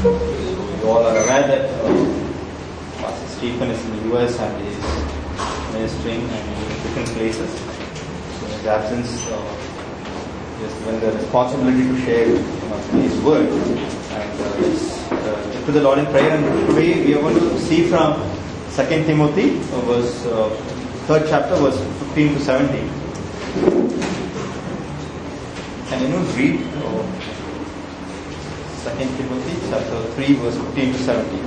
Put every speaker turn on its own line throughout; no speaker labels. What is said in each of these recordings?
You all are aware that Pastor Stephen is in the US and he is ministering in different places. So in his absence, he is given the responsibility to share his word. And let's to the Lord in prayer. And today we are going to see from 2 Timothy, verse 3rd chapter, verse 15 to 17. Can anyone read 2 Timothy chapter 3, verse 15 to 17?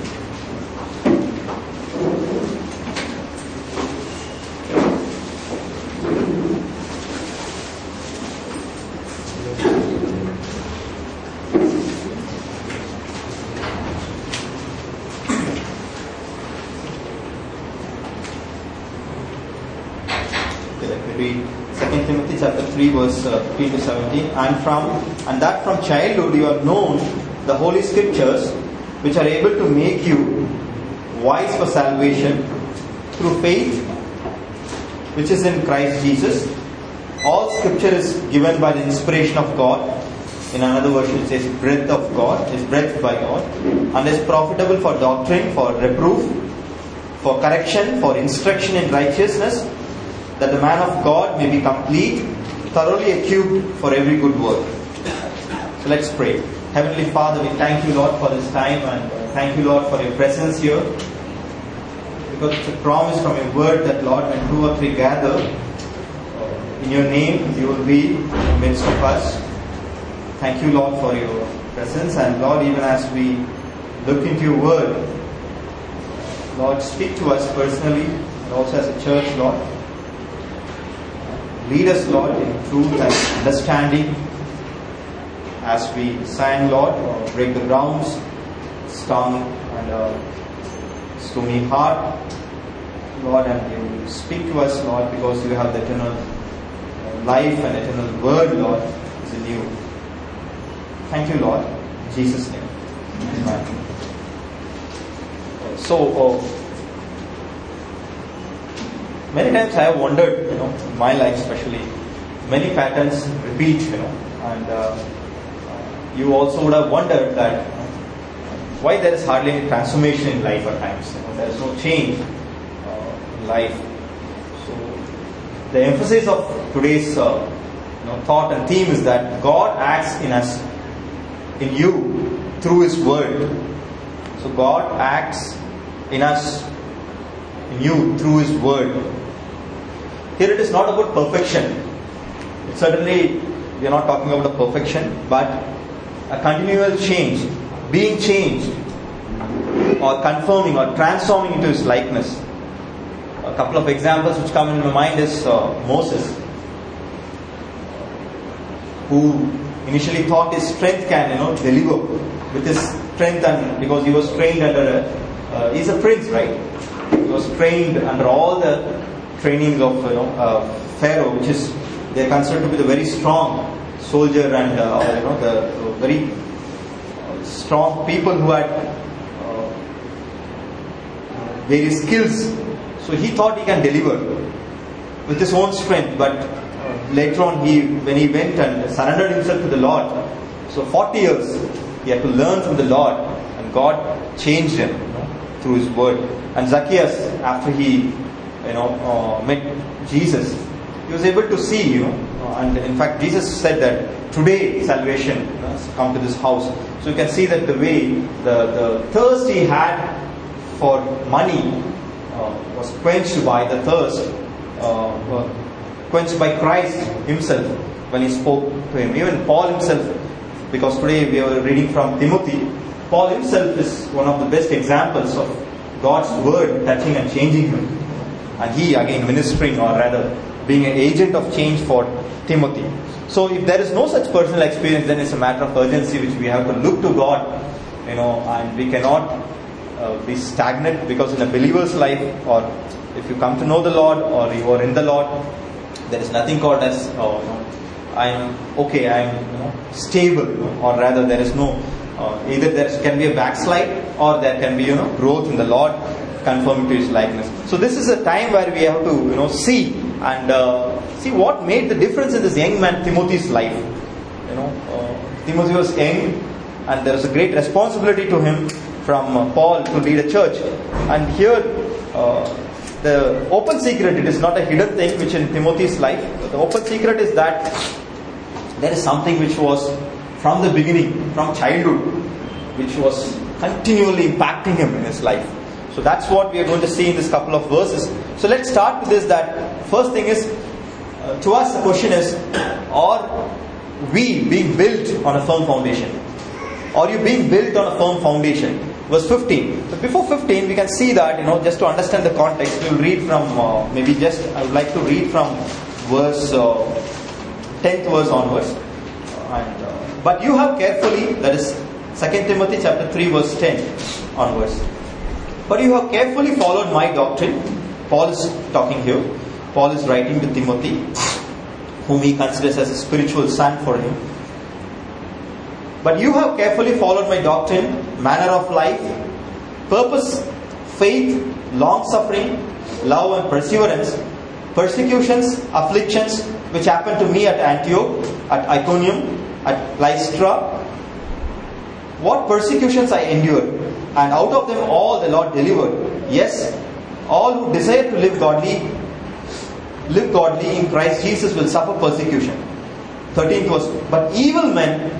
Chapter 3 verse 15 to 17, and that from childhood you have known the holy scriptures, which are able to make you wise for salvation through faith which is in Christ Jesus. All scripture is given by the inspiration of God. In another version it says breath of God, is breathed by God, and is profitable for doctrine, for reproof, for correction, for instruction in righteousness, that the man of God may be complete, thoroughly equipped for every good work. So let's pray. Heavenly Father, we thank you, Lord, for this time, and thank you, Lord, for your presence here. Because it's a promise from your word that, Lord, when 2 or 3 gather in your name, you will be in the midst of us. Thank you, Lord, for your presence. And Lord, even as we look into your word, Lord, speak to us personally and also as a church, Lord. Lead us, Lord, in truth and understanding as we sang, Lord, break the grounds, strong and stony heart, Lord, and you speak to us, Lord, because you have the eternal life and eternal word, Lord, is in you. Thank you, Lord, in Jesus' name. Amen. So, many times I have wondered, in my life especially, many patterns repeat, and you also would have wondered that why there is hardly any transformation in life at times. There is no change in life. So, the emphasis of today's thought and theme is that God acts in us, in you, through His Word. So, God acts in us, in you, through His Word. Here it is not about perfection. Certainly, we are not talking about a perfection, but a continual change, being changed, or confirming or transforming into His likeness. A couple of examples which come in my mind is Moses, who initially thought his strength can, deliver with his strength, and because he was trained under he's a prince, right? He was trained under all the trainings of Pharaoh, which is they are considered to be the very strong soldier and the very strong people who had various skills. So he thought he can deliver with his own strength, but later on when he went and surrendered himself to the Lord, so 40 years he had to learn from the Lord, and God changed him through His Word. And Zacchaeus, after he met Jesus, he was able to see, and in fact Jesus said that today salvation has come to this house. So you can see that the way the thirst he had for money was quenched by the thirst, quenched by Christ Himself when He spoke to him. Even Paul himself, because today we are reading from Timothy, Paul himself is one of the best examples of God's Word touching and changing him. And he again ministering, or rather being an agent of change for Timothy. So if there is no such personal experience, then it's a matter of urgency which we have to look to God, and we cannot be stagnant, because in a believer's life, or if you come to know the Lord or you are in the Lord, there is nothing called as I'm stable, or rather there is no either there can be a backslide or there can be growth in the Lord, conforming to His likeness. So this is a time where we have to see and see what made the difference in this young man Timothy's life. Timothy was young and there is a great responsibility to him from Paul to lead a church. And here, the open secret, it is not a hidden thing which in Timothy's life. The open secret is that there is something which was from the beginning, from childhood, which was continually impacting him in his life. So that's what we are going to see in this couple of verses. So let's start with this, that first thing is, to us the question is, are we being built on a firm foundation? Are you being built on a firm foundation? Verse 15. But before 15, we can see that, just to understand the context, we will read from, I would like to read from verse 10th verse onwards. But you have carefully, that is 2 Timothy chapter 3 verse 10 onwards. But you have carefully followed my doctrine. Paul is talking here. Paul is writing to Timothy, whom he considers as a spiritual son for him. But you have carefully followed my doctrine, manner of life, purpose, faith, long-suffering, love and perseverance, persecutions, afflictions, which happened to me at Antioch, at Iconium, at Lystra. What persecutions I endured, and out of them all the Lord delivered. Yes, all who desire to live godly in Christ Jesus will suffer persecution. 13th verse. But evil men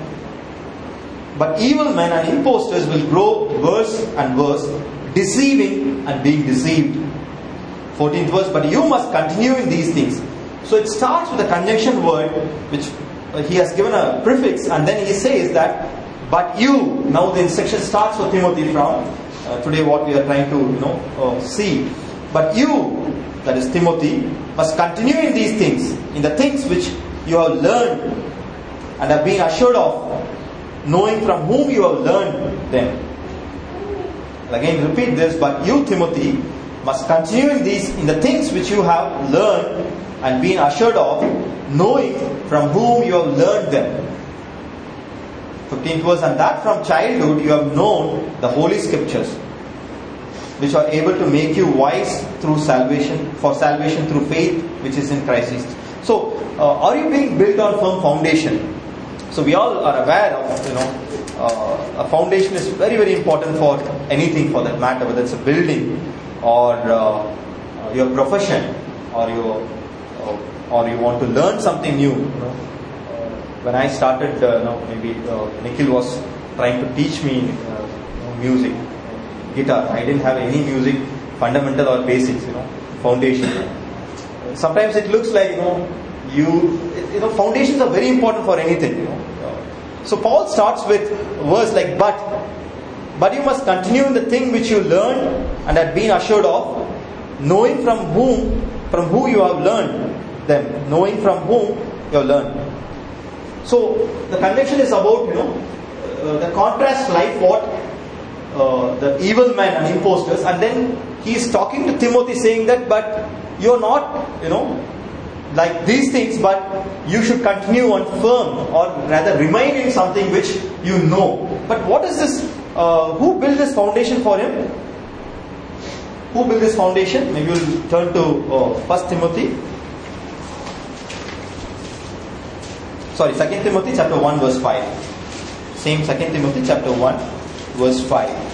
and impostors will grow worse and worse, deceiving and being deceived. 14th verse. But you must continue in these things. So it starts with a conjunction word, which he has given a prefix, and then he says that, but you. Now the instruction starts for Timothy from today what we are trying to see. But you, that is Timothy, must continue in these things, in the things which you have learned and have been assured of, knowing from whom you have learned them. Again, repeat this. But you, Timothy, must continue in the things which you have learned and been assured of, knowing from whom you have learned them. 15th verse. And that from childhood you have known the Holy Scriptures, which are able to make you wise through salvation through faith which is in Christ Jesus. So, are you being built on firm foundation? So we all are aware of, a foundation is very, very important for anything for that matter, whether it's a building or your profession, or you want to learn something new. When I started, maybe Nikhil was trying to teach me music, guitar. I didn't have any music fundamental or basics, foundation. Sometimes it looks like foundations are very important for anything. So Paul starts with verse like, but you must continue in the thing which you learned and had been assured of, knowing from who you have learned them. Knowing from whom you have learned. So the connection is about the contrast like what the evil men and impostors, and then he is talking to Timothy saying that, but you're not like these things, but you should continue on firm, or rather remain in something which you know. But what is this? Who built this foundation for him? Who built this foundation? Maybe we'll turn to 1 Timothy. 2 Timothy chapter 1 verse 5. Same 2 Timothy chapter 1 verse 5.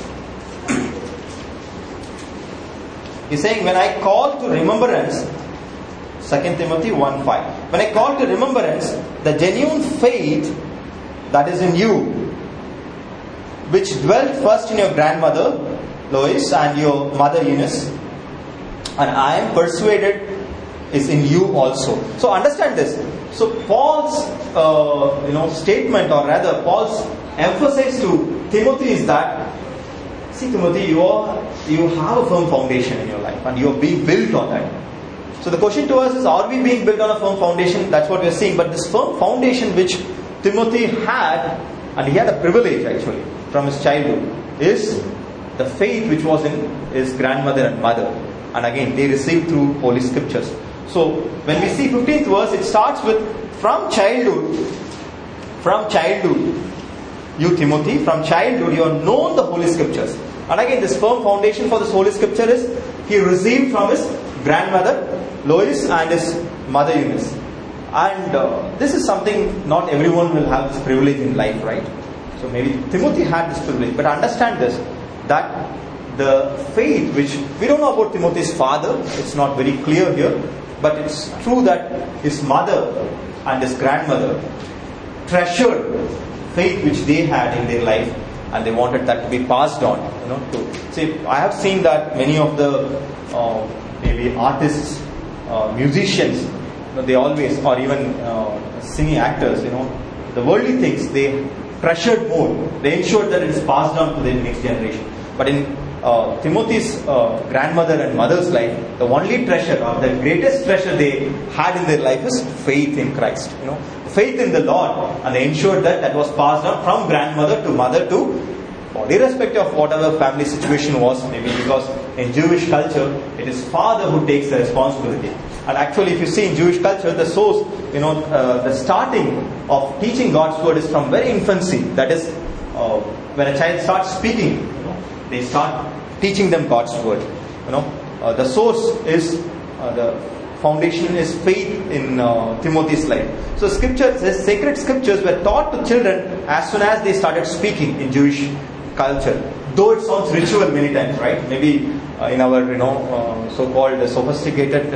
He's saying, when I call to remembrance, 2 Timothy 1:5. When I call to remembrance the genuine faith that is in you, which dwelt first in your grandmother Lois and your mother Eunice, and I am persuaded is in you also. So understand this. So Paul's statement, or rather Paul's emphasis to Timothy is that, see Timothy, you have a firm foundation in your life and you are being built on that. So the question to us is, are we being built on a firm foundation? That's what we are seeing. But this firm foundation which Timothy had, and he had a privilege actually from his childhood, is the faith which was in his grandmother and mother. And again, they received through Holy Scriptures. So when we see 15th verse, it starts with, from childhood, you Timothy, from childhood you have known the Holy Scriptures. And again, this firm foundation for this Holy Scripture is, he received from his grandmother Lois and his mother Eunice. And this is something not everyone will have this privilege in life, right? So maybe Timothy had this privilege. But understand this, that the faith which, we don't know about Timothy's father, it's not very clear here, but it's true that his mother and his grandmother treasured faith which they had in their life, and they wanted that to be passed on. To see, I have seen that many of the maybe artists, musicians, they always, or even singing actors, the worldly things they treasured more. They ensured that it is passed on to the next generation. But in Timothy's grandmother and mother's life, the only treasure, or the greatest treasure they had in their life is faith in Christ. Faith in the Lord, and they ensured that was passed on from grandmother to mother to, irrespective of whatever family situation was. Maybe because in Jewish culture, it is father who takes the responsibility. And actually, if you see in Jewish culture, the source, the starting of teaching God's word is from very infancy. That is, when a child starts speaking, they start teaching them God's word. The source is, the foundation is faith in Timothy's life. So scriptures, sacred scriptures were taught to children as soon as they started speaking in Jewish culture. Though it sounds ritual many times, right? Maybe in our so-called sophisticated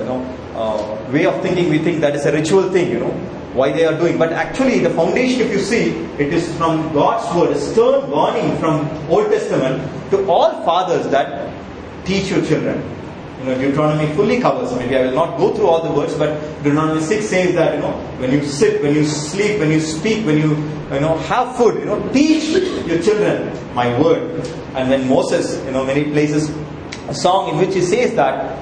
way of thinking, we think that is a ritual thing, why they are doing. But actually the foundation, if you see, it is from God's word, a stern warning from Old Testament to all fathers that teach your children. Deuteronomy fully covers. Maybe I will not go through all the words, but Deuteronomy 6 says that when you sit, when you sleep, when you speak, when you have food, teach your children my word. And when Moses, many places, a song in which he says that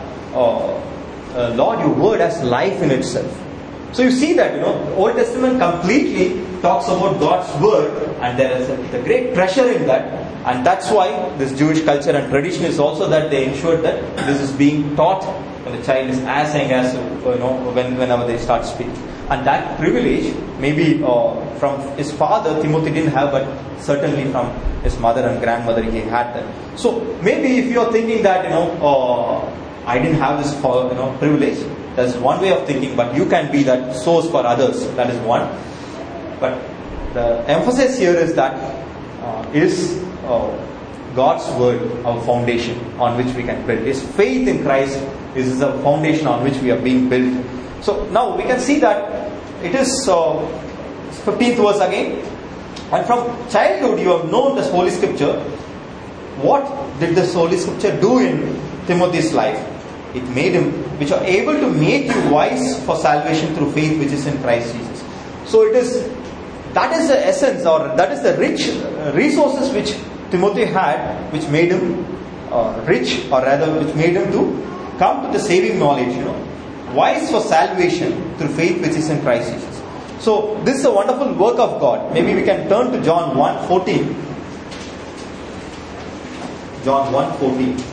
Lord, your word has life in itself. So you see that the Old Testament completely talks about God's word, and there is a great treasure in that. And that's why this Jewish culture and tradition is also that they ensured that this is being taught when the child is as young as whenever they start speaking. And that privilege, maybe from his father, Timothy didn't have, but certainly from his mother and grandmother he had that. So maybe if you are thinking that I didn't have this privilege, that's one way of thinking, but you can be that source for others. That is one. But the emphasis here is that is God's word our foundation on which we can build. Is faith in Christ is the foundation on which we are being built. So now we can see that it is 15th verse again. And from childhood you have known this Holy Scripture. What did this Holy Scripture do in Timothy's life? It made him, which are able to make you wise for salvation through faith which is in Christ Jesus. So that is the essence, or that is the rich resources which Timothy had, which made him rich, or rather which made him to come to the saving knowledge, wise for salvation through faith which is in Christ Jesus. So this is a wonderful work of God. Maybe we can turn to John 1:14. John 1:14.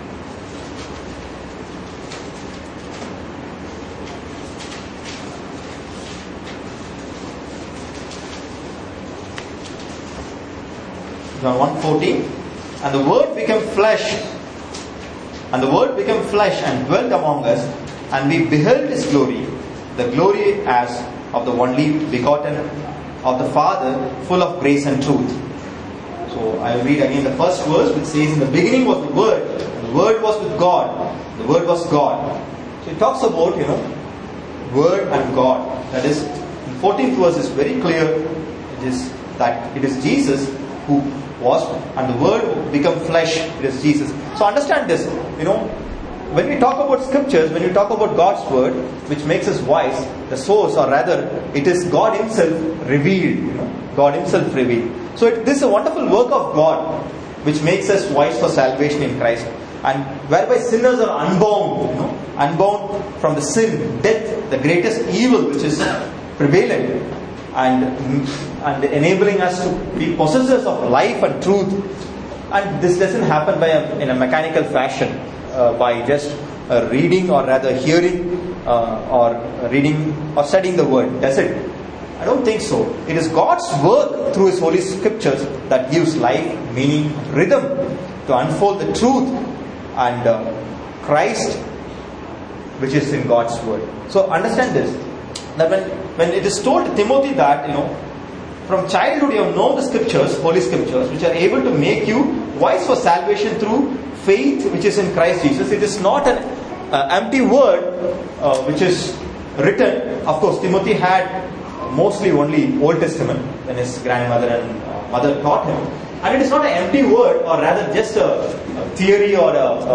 John 1:14, and the Word became flesh, and dwelt among us, and we beheld His glory, the glory as of the only begotten of the Father, full of grace and truth. So I will read again the first verse, which says, in the beginning was the Word, and the Word was with God, the Word was God. So it talks about, Word and God. That is, in 14th verse is very clear. It is that it is Jesus who was, and the Word become flesh. It is Jesus. So understand this. When we talk about scriptures, when you talk about God's word, which makes us wise, the source, or rather, it is God Himself revealed. God Himself revealed. So this is a wonderful work of God, which makes us wise for salvation in Christ, and whereby sinners are unbound. Unbound from the sin, death, the greatest evil which is prevalent, and enabling us to be possessors of life and truth. And this doesn't happen in a mechanical fashion, by just reading, or rather hearing, or reading or studying the word. Does it? I don't think so. It is God's work through His Holy Scriptures that gives life, meaning, rhythm to unfold the truth and Christ which is in God's word. So understand this, that when it is told to Timothy that from childhood you have known the scriptures, holy scriptures, which are able to make you wise for salvation through faith which is in Christ Jesus. It is not an empty word which is written. Of course, Timothy had mostly only Old Testament when his grandmother and mother taught him. And it is not an empty word, or rather just a theory or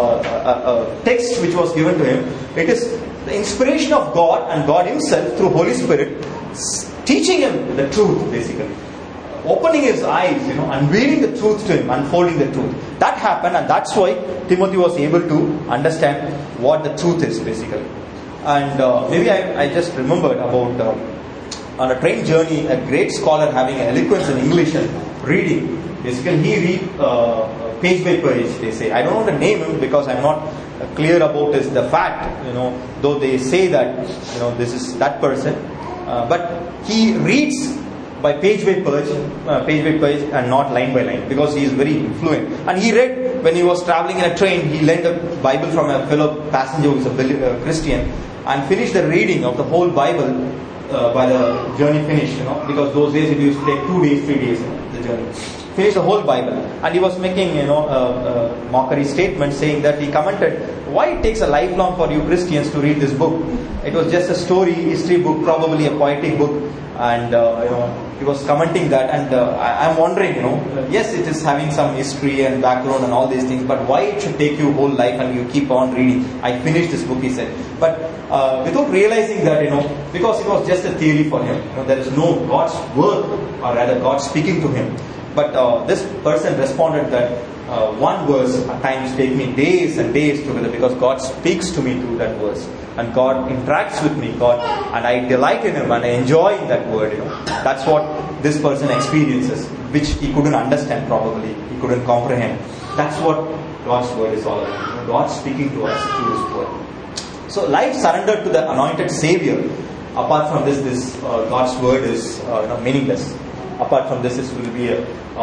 a text which was given to him. It is the inspiration of God and God Himself through Holy Spirit teaching him the truth, basically. Opening his eyes, unveiling the truth to him, unfolding the truth. That happened, and that's why Timothy was able to understand what the truth is, basically. And maybe I just remembered about on a train journey, a great scholar having eloquence in English and reading. Basically, he read page by page, they say. I don't want to name him because I'm not clear about the fact, though they say that, this is that person. But he reads by page by page and not line by line, because he is very influent. And he read, when he was traveling in a train, he lent a Bible from a fellow passenger who is a Christian, and finished the reading of the whole Bible by the journey finished, because those days it used to take 2 days, 3 days, the journey. Finished the whole Bible, and he was making a mockery statement saying that he commented, why it takes a lifelong for you Christians to read this book? It was just a story, history book, probably a poetic book, and he was commenting that, and I'm wondering, yes, it is having some history and background and all these things, but why it should take you whole life and you keep on reading? I finished this book, he said, but without realizing that, because it was just a theory for him, there is no God's word, or rather God speaking to him. But this person responded that one verse at times take me days and days together, because God speaks to me through that verse, and God interacts with me, and I delight in Him and I enjoy that word. That's what this person experiences, which he couldn't understand probably, he couldn't comprehend. That's what God's word is all about. God speaking to us through His word. So life surrendered to the anointed Savior. Apart from this God's word is meaningless. Apart from this will be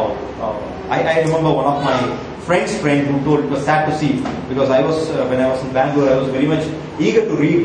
I remember one of my friend who told, it was sad to see, because I was when I was in Bangalore, I was very much eager to read,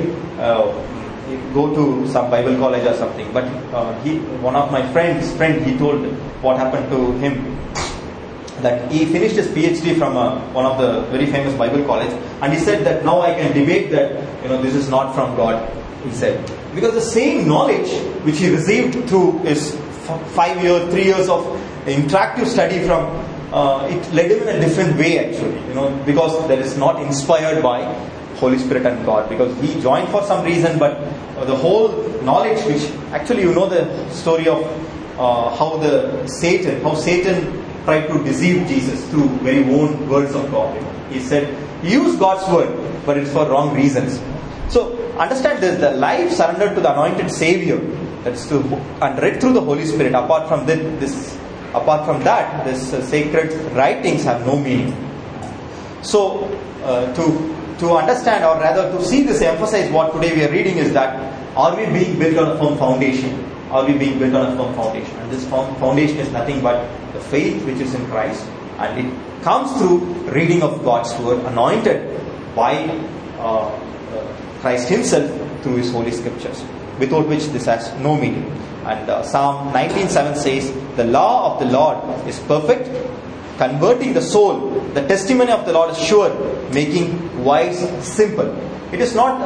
go to some Bible college or something. But one of my friend, he told what happened to him, that he finished his PhD from one of the very famous Bible college, and he said that now I can debate that this is not from God. He said, because the same knowledge which he received through his 3 years of interactive study from, it led him in a different way actually, because that is not inspired by Holy Spirit and God, because he joined for some reason, but the whole knowledge which actually the story of how Satan tried to deceive Jesus through very own words of God. He said, use God's word, but it's for wrong reasons. So understand this, the life surrendered to the anointed Savior, and read through the Holy Spirit. Apart from that, this sacred writings have no meaning. So to understand, or rather to see this, emphasize what today we are reading is that, are we being built on a firm foundation? Are we being built on a firm foundation? And this foundation is nothing but the faith which is in Christ, and it comes through reading of God's word, anointed by Christ Himself through His holy scriptures, without which this has no meaning. And Psalm 19:7 says, the law of the Lord is perfect, converting the soul. The testimony of the Lord is sure, making wise simple. It is not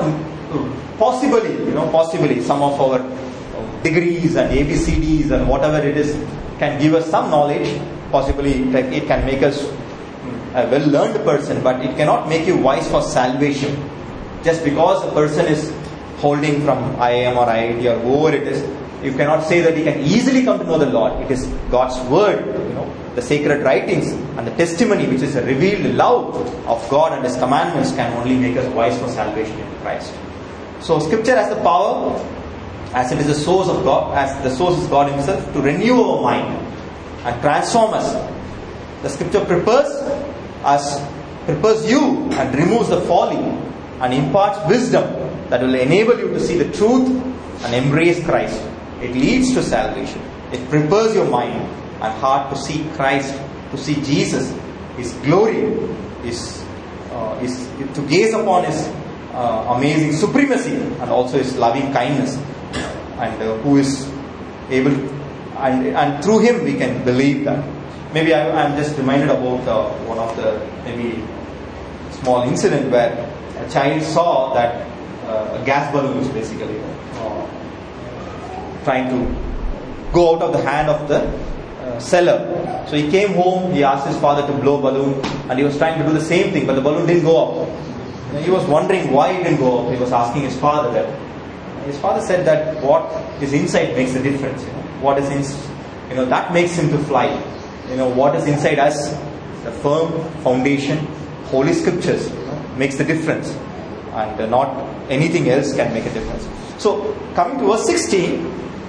possibly some of our degrees and ABCDs and whatever it is can give us some knowledge. Possibly it can make us a well-learned person, but it cannot make you wise for salvation. Just because a person is holding from IIM or IIT or whoever it is, you cannot say that he can easily come to know the Lord. It is God's word, the sacred writings and the testimony which is a revealed love of God and His commandments can only make us wise for salvation in Christ. So Scripture has the power, as it is the source of God, as the source is God Himself, to renew our mind and transform us. The Scripture prepares you and removes the folly and imparts wisdom that will enable you to see the truth and embrace Christ. It leads to salvation. It prepares your mind and heart to see Christ, to see Jesus, His glory, to gaze upon His amazing supremacy and also His loving kindness, and who is able and through him we can believe that. Maybe I'm just reminded about one of the maybe small incident where a child saw that a gas balloon was basically trying to go out of the hand of the seller. So he came home, he asked his father to blow a balloon, and he was trying to do the same thing, but the balloon didn't go up. And he was wondering why it didn't go up. He was asking his father that. His father said that what is inside makes the difference. What is that makes him to fly. What is inside us, the firm foundation, Holy Scriptures, makes the difference, and not anything else can make a difference. So coming to verse 16,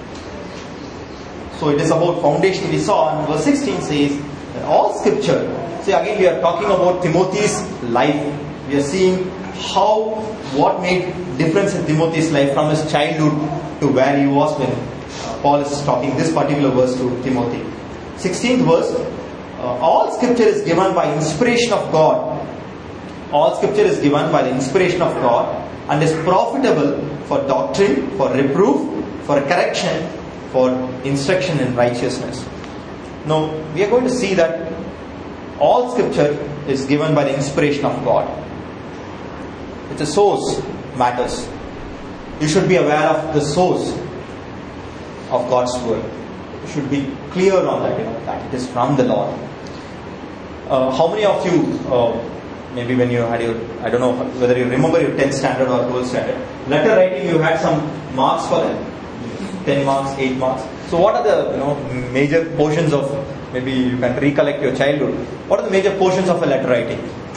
so it is about foundation we saw, and verse 16 says that all Scripture. See, again we are talking about Timothy's life. We are seeing what made difference in Timothy's life from his childhood to where he was when Paul is talking this particular verse to Timothy. 16th verse, all Scripture is given by inspiration of God. All Scripture is given by the inspiration of God and is profitable for doctrine, for reproof, for correction, for instruction in righteousness. Now, we are going to see that all Scripture is given by the inspiration of God. The source matters. You should be aware of the source of God's word. You should be clear on that, that it is from the Lord. How many of you, maybe when you had your, I don't know whether you remember your 10th standard or 12th standard, letter writing, you had some marks for it? 10 marks, 8 marks. So what are the major portions of, maybe you can recollect your childhood, what are the major portions of a letter writing?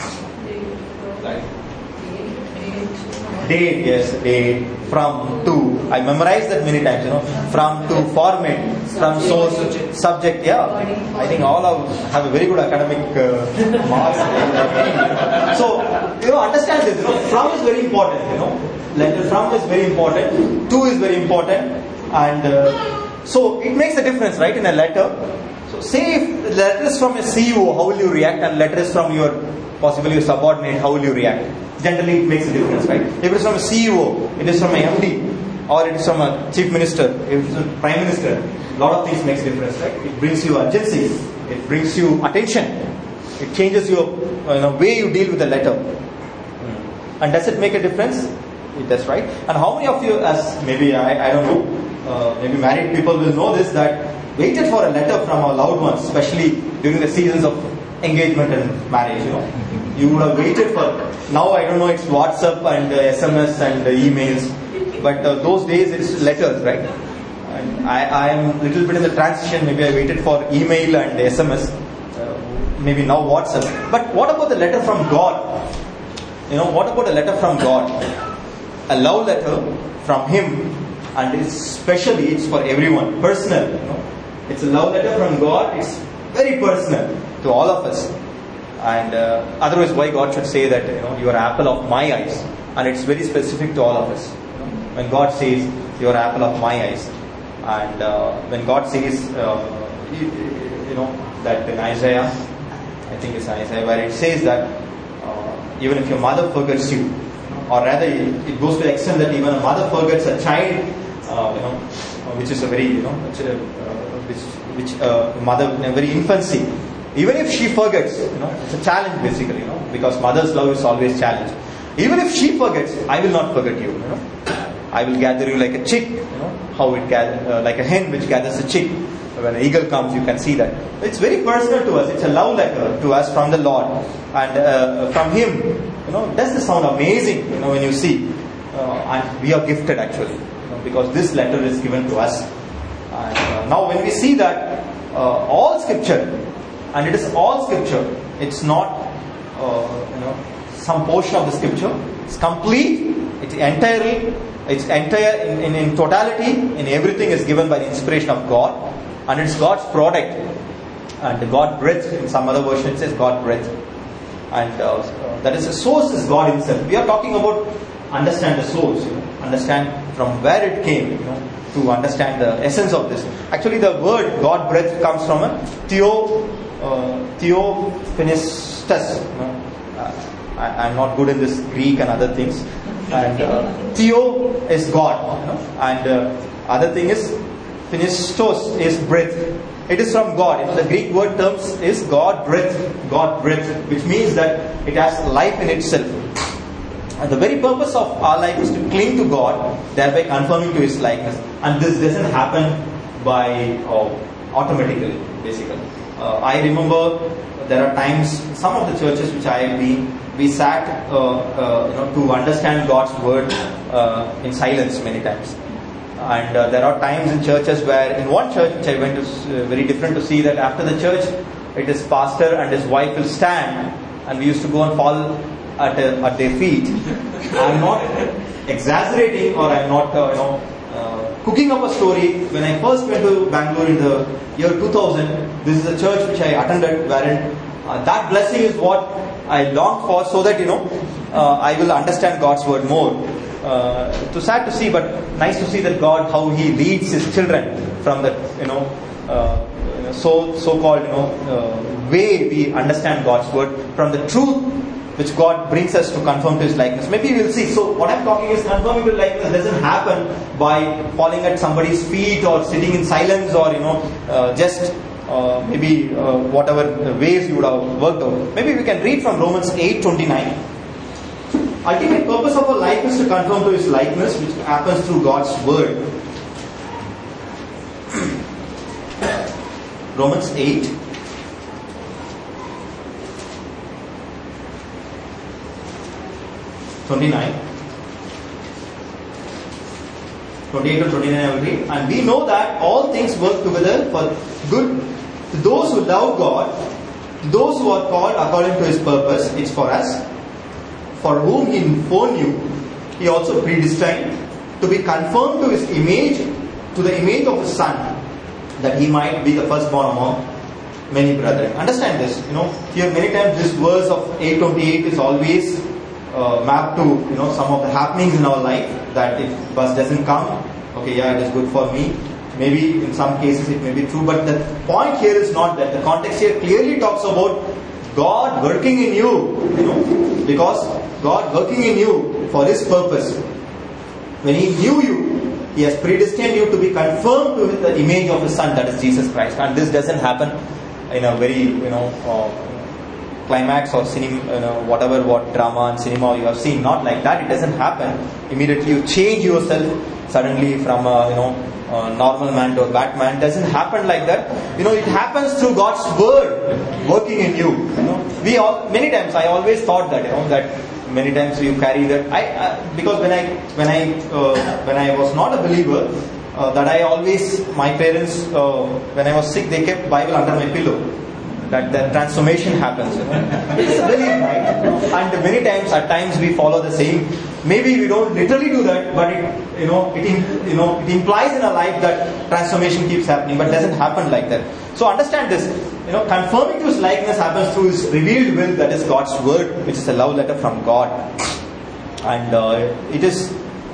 Date, yes, date, from, to. I memorized that many times, from, to, format, from, source, subject, yeah. I think all have a very good academic marks. So, understand this, from is very important, letter from is very important, to is very important, and so it makes a difference, right, in a letter. So, say if the letter is from a CEO, how will you react, and letter is from possibly your subordinate, how will you react? Generally it makes a difference, right? If it is from a CEO, it is from a MD, or it is from a chief minister, if it is from a prime minister, a lot of things makes a difference, right? It brings you urgency, it brings you attention, it changes your way you deal with the letter. And does it make a difference? It does, right? And how many of you, as maybe I don't know, maybe married people will know this, that waited for a letter from our loved ones, especially during the seasons of engagement and marriage, You would have waited for, now I don't know, it's WhatsApp and SMS and emails, but those days it's letters, right? And I am a little bit in the transition, maybe I waited for email and SMS, maybe now WhatsApp. But what about the letter from God? What about a letter from God? A love letter from Him, and especially it's for everyone, personal. It's a love letter from God, it's very personal to all of us. And otherwise, why God should say that you are apple of my eyes, and it's very specific to all of us. When God says you are apple of my eyes, and when God says that in Isaiah, I think it's Isaiah, where it says that even if your mother forgets you, or rather it goes to the extent that even a mother forgets a child, which is a very which mother in a very infancy. Even if she forgets, it's a challenge basically, because mother's love is always challenged. Even if she forgets, I will not forget you, I will gather you like a chick, how it like a hen which gathers a chick. When an eagle comes, you can see that. It's very personal to us. It's a love letter to us from the Lord. And from Him, does this sound amazing, when you see. And we are gifted actually, because this letter is given to us. And now when we see that all Scripture, and it is all Scripture, it's not some portion of the Scripture, it's complete, it's entire in totality, in everything is given by the inspiration of God, and it's God's product, and God breathed. In some other version it says God breathed, and that is the source is God Himself. We are talking about understand the source, understand from where it came, to understand the essence of this. Actually, the word God breathed comes from a theopneustos. I'm not good in this Greek and other things. And theo is God, and other thing is Phinistos is breath. It is from God. The Greek word terms is God breath, which means that it has life in itself. And the very purpose of our life is to cling to God, thereby conforming to His likeness. And this doesn't happen by automatically, basically. I remember there are times, some of the churches which I have been, we sat to understand God's word in silence many times. And there are times in churches where, in one church which I went to, very different to see that after the church, it is pastor and his wife will stand, and we used to go and fall at their feet. I'm not exaggerating, or I'm not cooking up a story. When I first went to Bangalore in the year 2000, this is a church which I attended, wherein that blessing is what I long for, so that I will understand God's word more. Too sad to see, but nice to see that God, how He leads His children from the so-called way we understand God's word, from the truth which God brings us to conform to His likeness. Maybe we'll see. So what I'm talking is, conforming to likeness doesn't happen by falling at somebody's feet or sitting in silence, or just maybe whatever ways you would have worked out. Maybe we can read from Romans 8:29. Ultimate purpose of our life is to conform to His likeness, which happens through God's word. Romans 8. (29) 28 to 29 I will read. And we know that all things work together for good to those who love God, to those who are called according to His purpose. It's for us. For whom He foreknew, He also predestined to be conformed to His image, to the image of His Son, that He might be the firstborn among many brethren. Understand this. Here many times this verse of 8:28 is always mapped to some of the happenings in our life. That if bus doesn't come, okay, yeah, it is good for me. Maybe in some cases it may be true, but the point here is not that. The context here clearly talks about God working in you, because God working in you for His purpose. When He knew you, He has predestined you to be conformed to the image of His Son, that is Jesus Christ. And this doesn't happen in a very climax or cinema, what drama and cinema you have seen. Not like that. It doesn't happen immediately. You change yourself suddenly from a normal man to a Batman. It doesn't happen like that. It happens through God's word working in you. We all, many times I always thought that that many times you carry that. Because when I was not a believer, that I always, my parents, when I was sick, they kept Bible under my pillow. That the transformation happens. It's a belief, right? And many times, at times, we follow the same. Maybe we don't literally do that, but it implies in our life that transformation keeps happening, but doesn't happen like that. So understand this. Conforming to His likeness happens through His revealed will, that is God's word, which is a love letter from God, and it is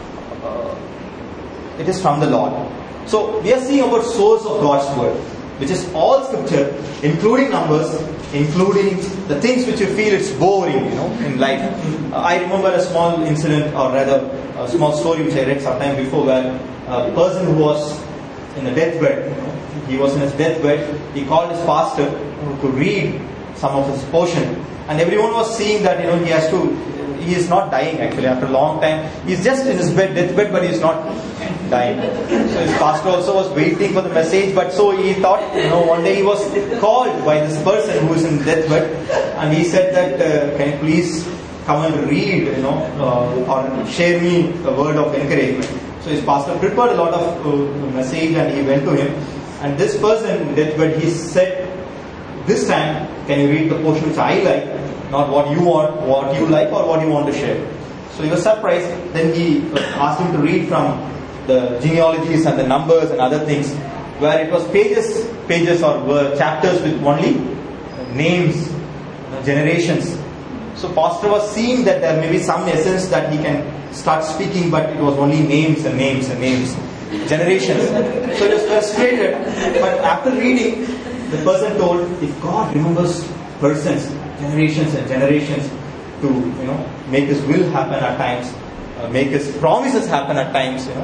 from the Lord. So we are seeing about source of God's word, which is all scripture, including numbers, including the things which you feel it's boring, in life. I remember a small incident, or rather a small story which I read sometime before, where a person who was in a deathbed, he was in his deathbed, he called his pastor to read some of his portion, and everyone was seeing that he is not dying actually after a long time. He's just in his deathbed, but he is not dying. So his pastor also was waiting for the message, but so he thought, one day he was called by this person who is in deathbed, and he said that, can you please come and read, or share me a word of encouragement. So his pastor prepared a lot of message, and he went to him, and this person in deathbed, he said, this time, can you read the portion which I like, not what you want, what you like, or what you want to share. So he was surprised. Then he asked him to read from the genealogies and the numbers and other things, where it was pages or chapters with only names, generations. So pastor was seeing that there may be some essence that he can start speaking, but it was only names and names and names, generations. So he was frustrated. But after reading, the person told, if God remembers persons, generations and generations, to make His will happen at times, make His promises happen at times,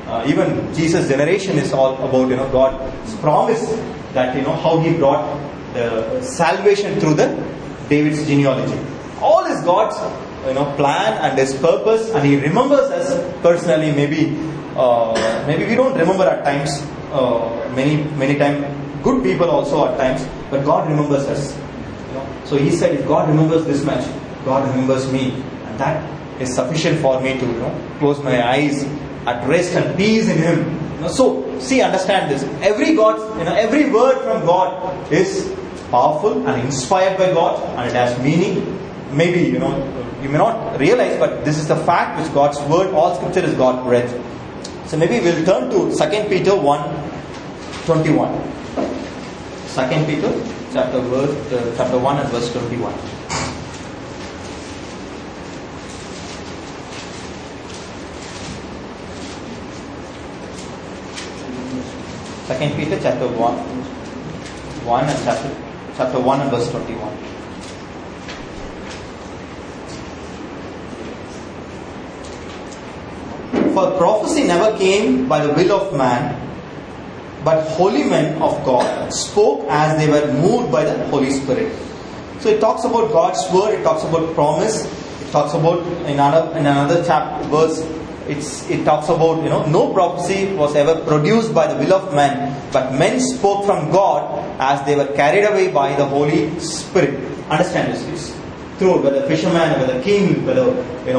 even Jesus' generation is all about, God's promise that, how He brought the salvation through the David's genealogy. All is God's, plan and His purpose, and He remembers us personally. Maybe we don't remember at times. Many times, good people also at times, but God remembers us. So He said, if God remembers this much, God remembers me, and that is sufficient for me to close my eyes at rest and peace in Him. So see, understand this. Every word from God is powerful and inspired by God, and it has meaning. Maybe you may not realize, but this is the fact which God's word, all scripture is God breathed. So maybe we'll turn to 2 Peter 1:21. 2 Peter chapter 1 and verse 21. Second Peter chapter 1 and chapter 1 and verse 21. For prophecy never came by the will of man, but holy men of God spoke as they were moved by the Holy Spirit. So it talks about God's word, it talks about promise, it talks about in another chapter verse, it talks about no prophecy was ever produced by the will of man, but men spoke from God as they were carried away by the Holy Spirit. Understand this, please. Through whether fisherman, whether king, whether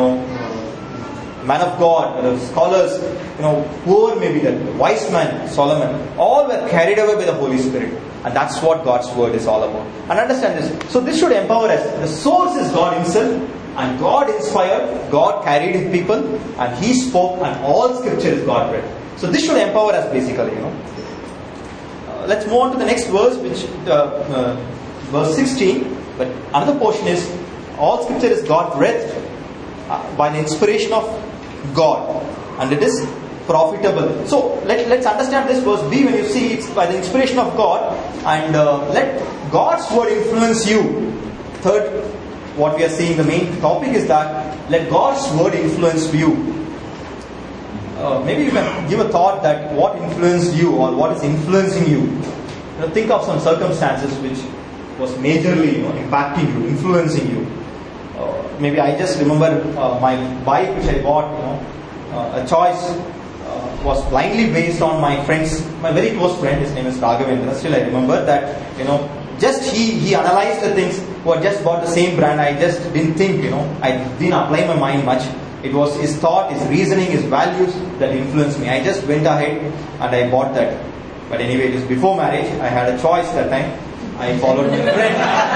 man of God, whether scholars, whoever may be, the wise man, Solomon, all were carried away by the Holy Spirit. And that's what God's word is all about. And understand this. So this should empower us. The source is God Himself, and God inspired, God carried His people, and He spoke, and all scripture is God breathed. So this should empower us basically, Let's move on to the next verse, which verse 16. But another portion is, all scripture is God breathed by the inspiration of God, and it is profitable. So let's understand this verse B when you see it's by the inspiration of God, and let God's word influence you. Third, what we are seeing, the main topic is that let God's word influence you. Maybe you can give a thought that what influenced you or what is influencing you. Think of some circumstances which was majorly impacting you, influencing you. Maybe I just remember my bike which I bought, a choice was blindly based on my friend's, my very close friend, his name is Raghavendra. Still I remember that, just he analyzed the things, who had just bought the same brand. I just didn't think, I didn't apply my mind much. It was his thought, his reasoning, his values that influenced me. I just went ahead and I bought that. But anyway, it was before marriage. I had a choice that time. I followed my friend.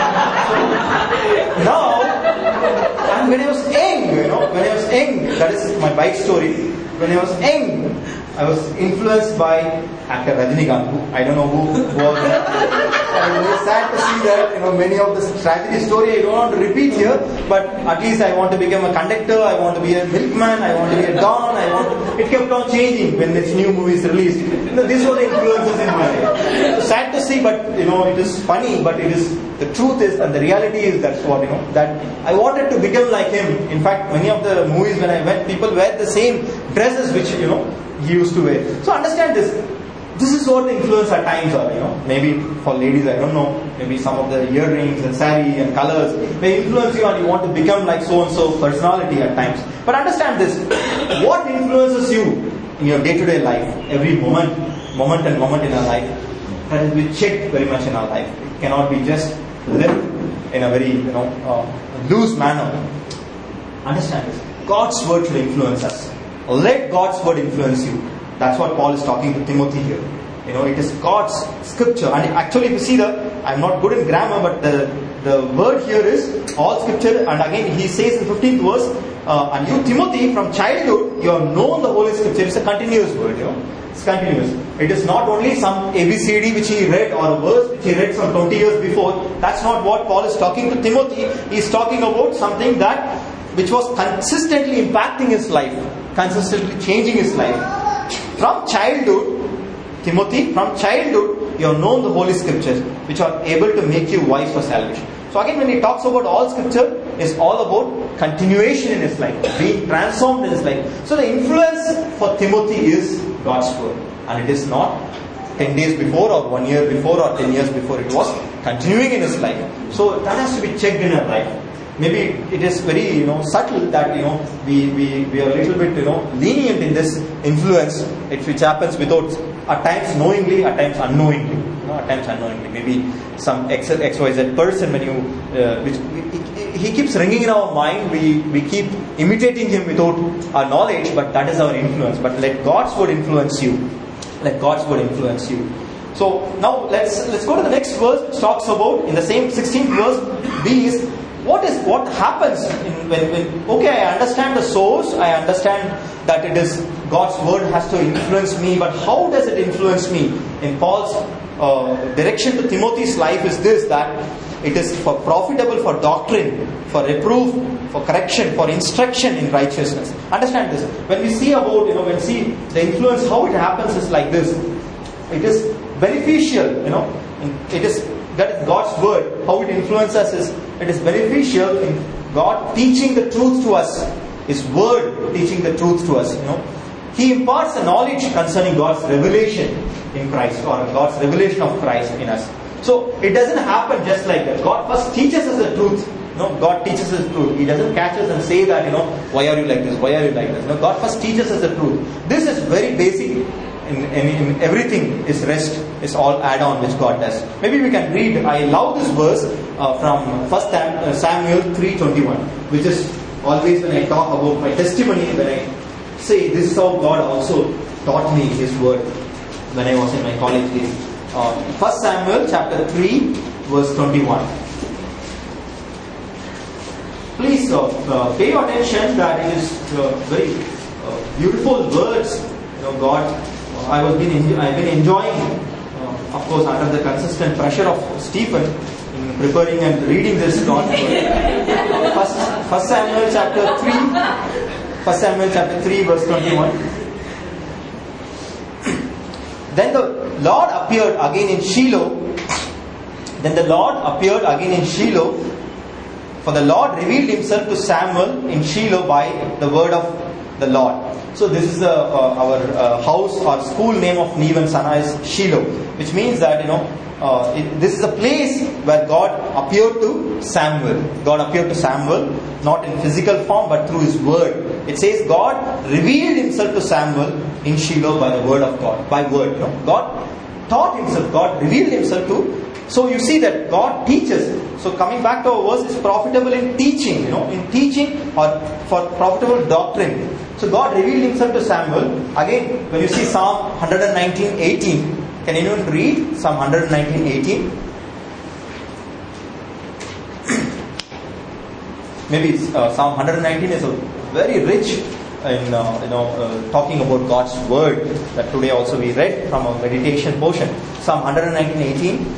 Now, and when I was young, that is my bike story. When I was young, I was influenced by actor Rajinikanth. I don't know who was that. I'm very sad to see that, many of the tragedy story I don't want to repeat here, but at least I want to become a conductor, I want to be a milkman, I want to be a don, it kept on changing when its new movies released. These were the influences in my life. So sad to see, but it is funny, but it is, the truth is, and the reality is that's what, that I wanted to become like him. In fact, many of the movies when I went, people wear the same dresses which, he used to wear. So understand this. This is what the influence at times are, maybe for ladies, I don't know, maybe some of the earrings and sari and colors may influence you and you want to become like so and so personality at times. But understand this, what influences you in your day-to-day life, every moment in our life, that will be checked very much in our life. It cannot be just lived in a very, loose manner. Understand this, God's word should influence us. Let God's word influence you. That's what Paul is talking to Timothy here. It is God's scripture. And actually, if you see I'm not good in grammar, but the word here is all scripture. And again, he says in 15th verse, and you, Timothy, from childhood, you have known the Holy Scripture. It's a continuous word, It's continuous. It is not only some ABCD which he read or a verse which he read some 20 years before. That's not what Paul is talking to Timothy. He's talking about something which was consistently impacting his life, consistently changing his life. From childhood, Timothy, you have known the Holy Scriptures, which are able to make you wise for salvation. So again, when he talks about all Scripture, is all about continuation in his life, being transformed in his life. So the influence for Timothy is God's word, and it is not 10 days before or 1 year before or 10 years before. It was continuing in his life. So that has to be checked in our life. Maybe it is very subtle that we are a little bit lenient in this influence, which happens without, at times knowingly, at times unknowingly. At times unknowingly. Maybe some XYZ person, when he keeps ringing in our mind, we keep imitating him without our knowledge, but that is our influence. But let God's word influence you. Let God's word influence you. So now let's go to the next verse, which talks about, in the same 16th verse, B is what happens when okay, I understand the source, I understand that it is God's word has to influence me, but how does it influence me? In Paul's direction to Timothy's life is this, that it is for profitable for doctrine, for reproof, for correction, for instruction in righteousness. Understand this. When we see about, when we see the influence, how it happens is like this. It is beneficial, it is, that is God's word. How it influences us is, it is beneficial in God teaching the truth to us. His word teaching the truth to us, He imparts the knowledge concerning God's revelation in Christ, or God's revelation of Christ in us. So it doesn't happen just like that. God first teaches us the truth. God teaches us the truth. He doesn't catch us and say that, why are you like this? Why are you like this? God first teaches us the truth. This is very basic. In everything is rest, is all add-on which God does. Maybe we can read. I love this verse from 1 Samuel 3:21, which is always when I talk about my testimony, when I say this is how God also taught me His word when I was in my college days. 1 Samuel chapter 3 verse 21. Please pay attention that it is very beautiful words. God, I've been enjoying, of course, under the consistent pressure of Stephen in preparing and reading this God's word. First Samuel chapter 3. 1 Samuel chapter 3 verse 21. Then the Lord appeared again in Shiloh. For the Lord revealed Himself to Samuel in Shiloh by the word of the Lord. So this is our house or school name of Neve and Sana is Shiloh, which means that this is a place where God appeared to Samuel. God appeared to Samuel not in physical form but through His word. It says God revealed Himself to Samuel in Shiloh by the word of God. By word, God taught Himself. God revealed Himself to. So you see that God teaches. So coming back to our verse, is profitable in teaching, in teaching or for profitable doctrine. So God revealed Himself to Samuel. Again, when you see Psalm 119:18, can anyone read Psalm 119:18? Maybe Psalm 119 is a very rich in talking about God's word that today also we read from a meditation portion. Psalm 119:18.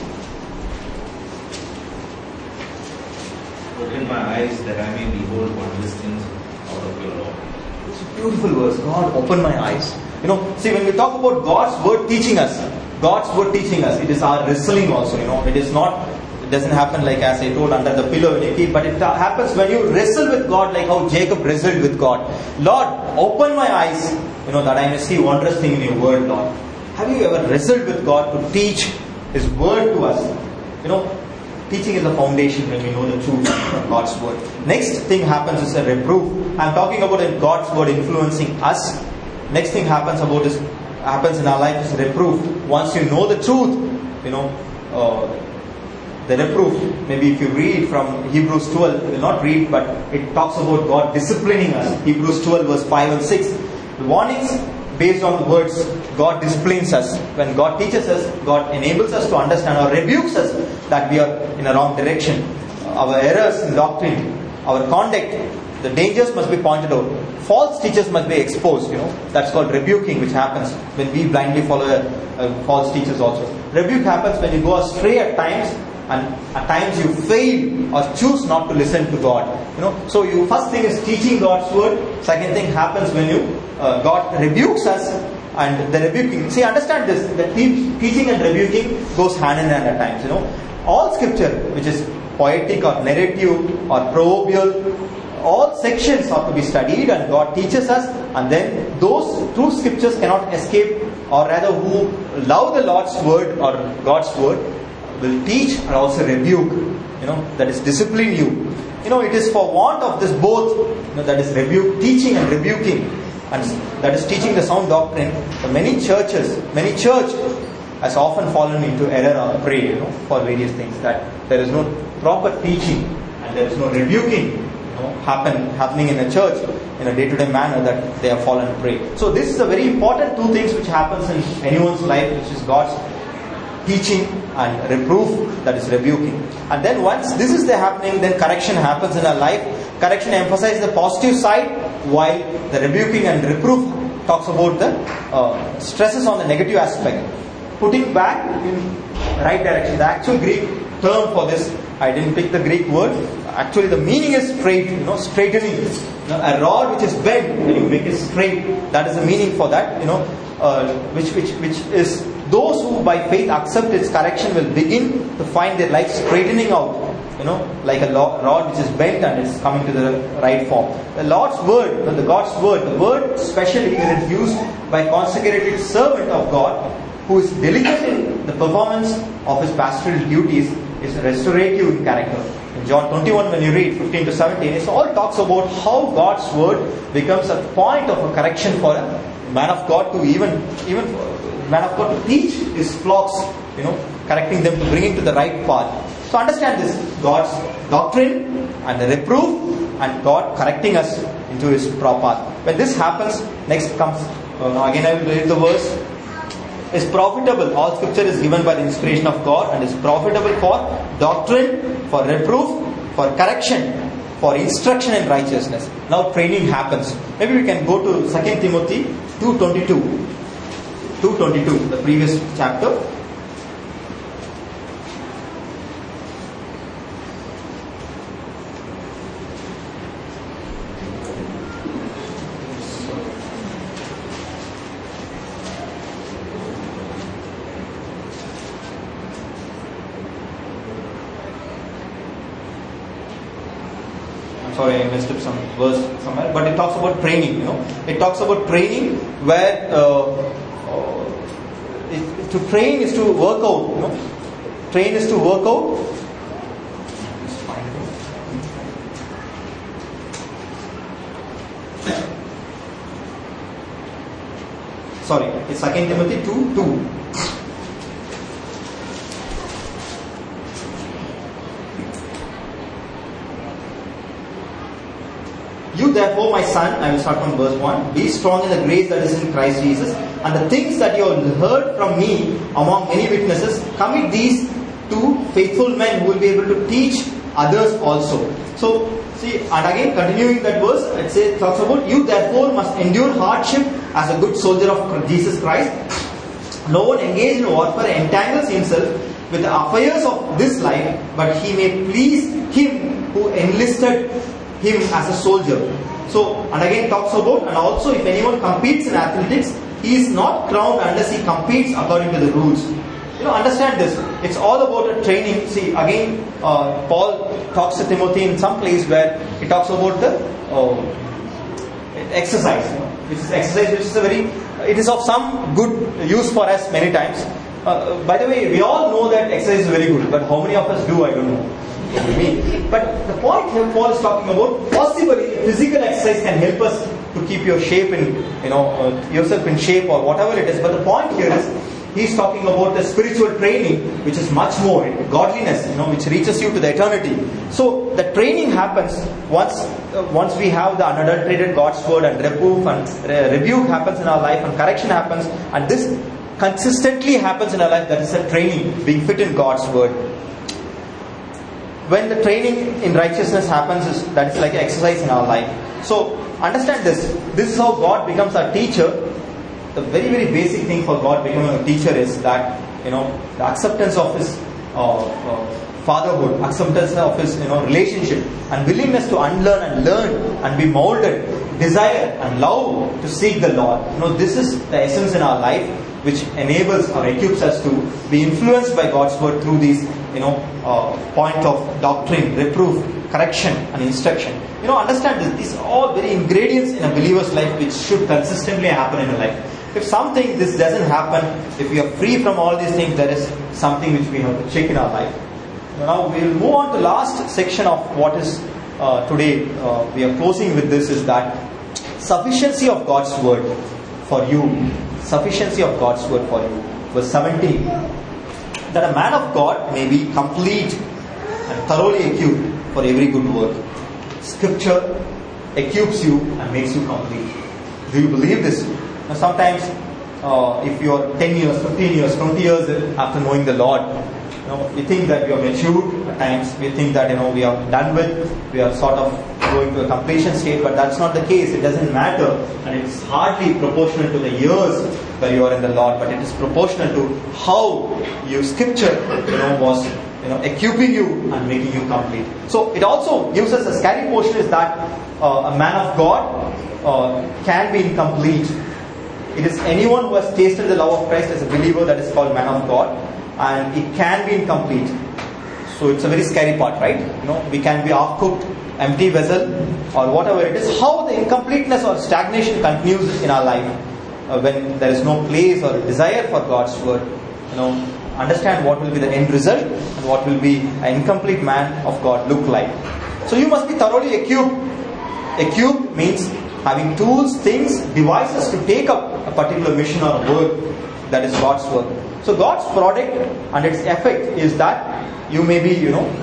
Open my eyes that I may behold wondrous things out of your law.
It's a beautiful verse. God, open my eyes. See, when we talk about God's word teaching us, it is our wrestling also. It doesn't happen like as I told under the pillow when you keep, but it happens when you wrestle with God, like how Jacob wrestled with God. Lord, open my eyes, that I may see wondrous things in your word, Lord. Have you ever wrestled with God to teach His word to us? Teaching is the foundation when we know the truth of God's word. Next thing happens is a reproof. I'm talking about God's word influencing us. Next thing happens in our life is reproof. Once you know the truth, the reproof. Maybe if you read from Hebrews 12, you will not read, but it talks about God disciplining us. Hebrews 12 verse 5 and 6. The warnings based on the words, God disciplines us. When God teaches us, God enables us to understand or rebukes us that we are in a wrong direction. Our errors in doctrine, our conduct, the dangers must be pointed out. False teachers must be exposed. That's called rebuking, which happens when we blindly follow false teachers also. Rebuke happens when you go astray at times, and at times you fail or choose not to listen to God. So you first thing is teaching God's word. Second thing happens when God rebukes us, and the rebuking. See, understand this: the teaching and rebuking goes hand in hand at times. All scripture, which is poetic or narrative or proverbial. All sections are to be studied, and God teaches us, and then those true scriptures cannot escape, or rather who love the Lord's word or God's word will teach and also rebuke, that is discipline you. It is for want of this both, that is teaching and rebuking, and that is teaching the sound doctrine. So many church has often fallen into error or prey, for various things, that there is no proper teaching and there is no rebuking happening in a church in a day-to-day manner, that they have fallen prey. So this is a very important two things which happens in anyone's life, which is God's teaching and reproof, that is rebuking. And then once this is happening, then correction happens in our life. Correction emphasizes the positive side, while the rebuking and reproof talks about the stresses on the negative aspect, putting back in right direction. The actual Greek term for this, I didn't pick the Greek word. Actually, the meaning is straight, straightening. A rod which is bent and you make it straight. That is the meaning for that. Which is those who by faith accept its correction will begin to find their life straightening out. Like a rod which is bent and it's coming to the right form. The Lord's word, God's word, the word especially when it's used by consecrated servant of God, who is diligent in the performance of his pastoral duties, is restorative in character. In John 21, when you read 15 to 17, it all talks about how God's word becomes a point of a correction for a man of God to even man of God to teach his flocks, correcting them to bring into the right path. So understand this, God's doctrine and the reproof, and God correcting us into his proper path. When this happens, next comes, again I will read the verse. Is profitable. All scripture is given by the inspiration of God and is profitable for doctrine, for reproof, for correction, for instruction in righteousness. Now training happens. Maybe we can go to 2 Timothy 2:22. 2:22, the previous chapter. Sorry, I messed up some verse somewhere, but it talks about training. It talks about training where to train is to work out. Train is to work out. Sorry, it's 2 Timothy 2:2. You therefore, my son, I will start from verse 1, be strong in the grace that is in Christ Jesus, and the things that you have heard from me among many witnesses, commit these to faithful men who will be able to teach others also. So, see, and again, continuing that verse, it talks about, you therefore must endure hardship as a good soldier of Jesus Christ. No one engaged in warfare entangles himself with the affairs of this life, but he may please him who enlisted him as a soldier. So, and again talks about, and also if anyone competes in athletics, he is not crowned unless he competes according to the rules. Understand this. It's all about a training. See, again, Paul talks to Timothy in some place where he talks about the exercise. Which is exercise, which is it is of some good use for us many times. By the way, we all know that exercise is very good, but how many of us do, I don't know. But the point here Paul is talking about, possibly physical exercise can help us to keep your shape in, yourself in shape or whatever it is. But the point here is, he's talking about the spiritual training, which is much more godliness, which reaches you to the eternity. So the training happens once we have the unadulterated God's word, and reproof and rebuke happens in our life, and correction happens, and this consistently happens in our life. That is a training, being fit in God's word. When the training in righteousness happens, that is like exercise in our life. So understand this. This is how God becomes our teacher. The very, very basic thing for God becoming a teacher is that, the acceptance of his fatherhood, acceptance of his, relationship, and willingness to unlearn and learn and be molded, desire and love to seek the Lord. This is the essence in our life. which enables or equips us to be influenced by God's word through these, point of doctrine, reproof, correction and instruction. Understand this. These are all very ingredients in a believer's life which should consistently happen in a life. If something this doesn't happen, if we are free from all these things, there is something which we have to check in our life. Now we will move on to the last section of what is today. We are closing with this, is that sufficiency of God's word for you. Sufficiency of God's word for you. Verse 17. That a man of God may be complete and thoroughly equipped for every good work. Scripture equips you and makes you complete. Do you believe this? Now sometimes if you are 10 years, 15 years, 20 years after knowing the Lord, we think that we are matured at times. We think that we are done with, we are sort of going to a completion state, but that's not the case. It doesn't matter, and it's hardly proportional to the years where you are in the Lord, but it is proportional to how your Scripture was equipping you and making you complete. So it also gives us a scary portion, is that a man of God can be incomplete. It is anyone who has tasted the love of Christ as a believer that is called man of God, and it can be incomplete. So it's a very scary part, right? We can be half-cooked, empty vessel, or whatever it is. How the incompleteness or stagnation continues in our life when there is no place or desire for God's word. Understand what will be the end result and what will be an incomplete man of God look like. So you must be thoroughly equipped. Equipped means having tools, things, devices to take up a particular mission or a work that is God's work. So God's product and its effect is that you may be,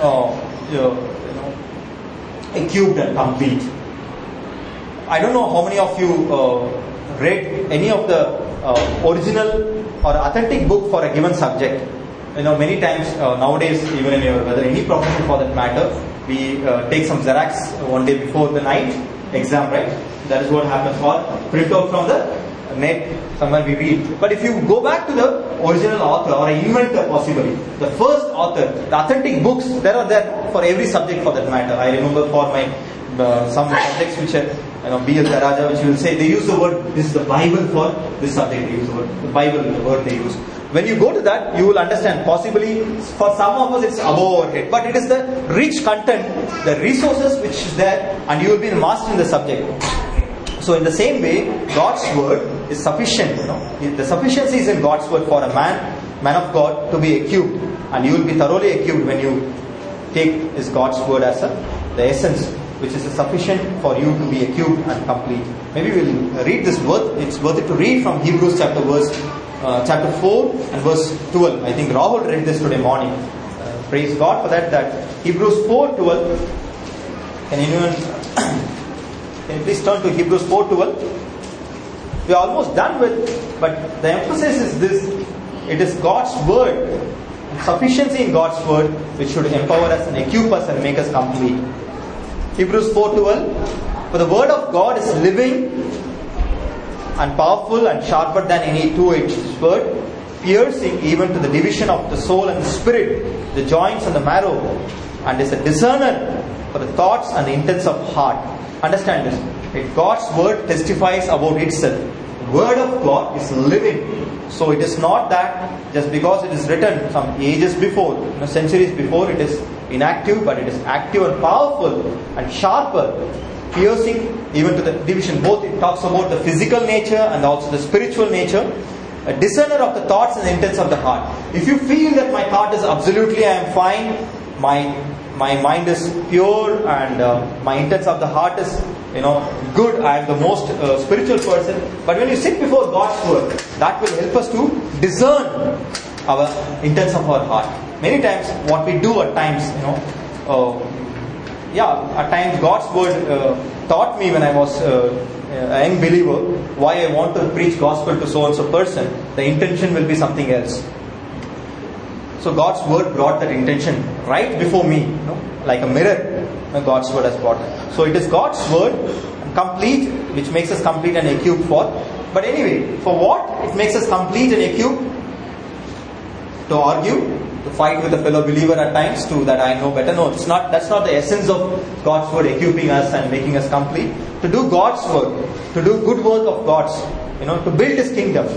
equipped and complete. I don't know how many of you read any of the original or authentic book for a given subject. Many times nowadays, even in whether any profession for that matter, we take some Xerox one day before the night exam, right? That is what happens, or print out from the net, somewhere we read. But if you go back to the original author or an inventor possibly, the first author, the authentic books, there are there for every subject for that matter. I remember for my some subjects which are B.L. Taraja, which will say they use the word, this is the Bible for this subject, they use the word, the Bible is the word they use. When you go to that, you will understand, possibly for some of us it's above our head, but it is the rich content, the resources which is there, and you will be the master in the subject. So in the same way, God's word is sufficient. The sufficiency is in God's word for a man of God to be equipped, and you will be thoroughly equipped when you take is God's word as the essence, which is sufficient for you to be equipped and complete. Maybe we'll read this word. It's worth it to read from Hebrews chapter 4 and verse 12. I think Rahul read this today morning. Praise God for that Hebrews 4:12. Can you please turn to Hebrews 4:12? We are almost done with, but the emphasis is this: it is God's word, and sufficiency in God's word, which should empower us and equip us and make us complete. Hebrews 4:12. For the word of God is living and powerful and sharper than any two-edged sword, piercing even to the division of the soul and the spirit, the joints and the marrow, and is a discerner for the thoughts and the intents of heart. Understand this. If God's word testifies about itself, the word of God is living. So it is not that just because it is written some ages before, centuries before, it is inactive, but it is active and powerful and sharper, piercing even to the division. Both it talks about the physical nature and also the spiritual nature. A discerner of the thoughts and the intents of the heart. If you feel that my thought is absolutely, I am fine, my mind is pure, and my intents of the heart is good, I am the most spiritual person. But when you sit before God's word, that will help us to discern our intents of our heart. Many times what we do at times, at times God's word taught me when I was a young believer why I want to preach gospel to so and so person. The intention will be something else. So God's word brought that intention right before me, like a mirror. God's word has brought it. So it is God's word complete, which makes us complete and equipped for. But anyway, for what it makes us complete and equipped? To argue, to fight with a fellow believer at times, to that I know better. No, it's not. That's not the essence of God's word equipping us and making us complete. To do God's work, to do good work of God's, to build His kingdom.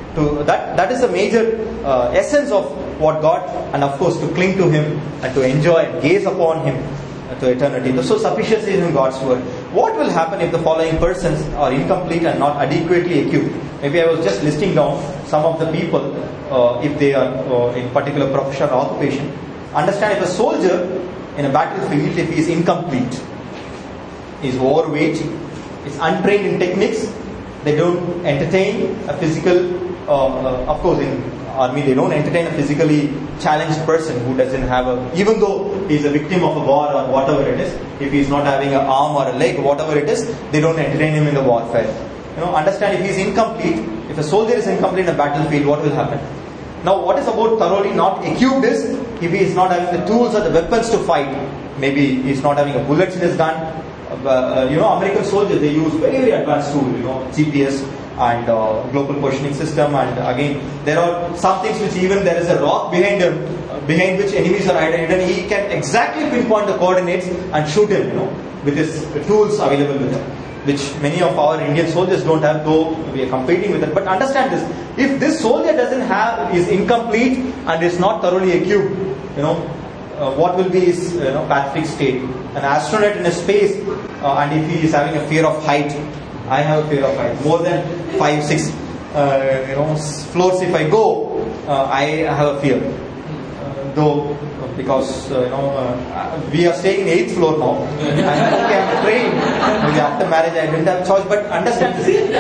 That is the major essence of what God, and of course to cling to Him and to enjoy and gaze upon Him to eternity. So sufficiency is in God's word. What will happen if the following persons are incomplete and not adequately equipped? Maybe I was just listing down some of the people, if they are in particular profession or occupation. Understand, if a soldier in a battlefield, if he is incomplete, is overweight, is untrained in techniques, they don't entertain a physical, of course in army they don't entertain a physically challenged person who doesn't have even though he is a victim of a war or whatever it is, if he is not having an arm or a leg, whatever it is, they don't entertain him in the warfare. Understand, if he is incomplete, if a soldier is incomplete in a battlefield, what will happen? Now, what is about thoroughly not equipped is, if he is not having the tools or the weapons to fight, maybe he is not having a bullets in his gun. American soldiers, they use very, very advanced tools, GPS and global positioning system, and again, there are some things which even there is a rock behind him, behind which enemies are hidden, and he can exactly pinpoint the coordinates and shoot him, with his tools available with him, which many of our Indian soldiers don't have, though we are competing with it. But understand this, if this soldier is incomplete and is not thoroughly equipped, what will be his pathetic state? An astronaut in a space, and if he is having a fear of height, I have a fear of height, more than 5-6 floors if I go, I have a fear, though because we are staying in 8th floor now, and I think I am trained. Maybe after marriage I didn't have choice, but understand this,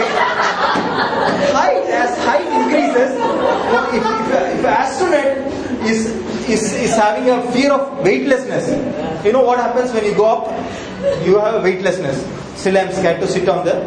as height increases, if an astronaut is having a fear of weightlessness, what happens when you go up? You have a weightlessness. Still I am scared to sit on the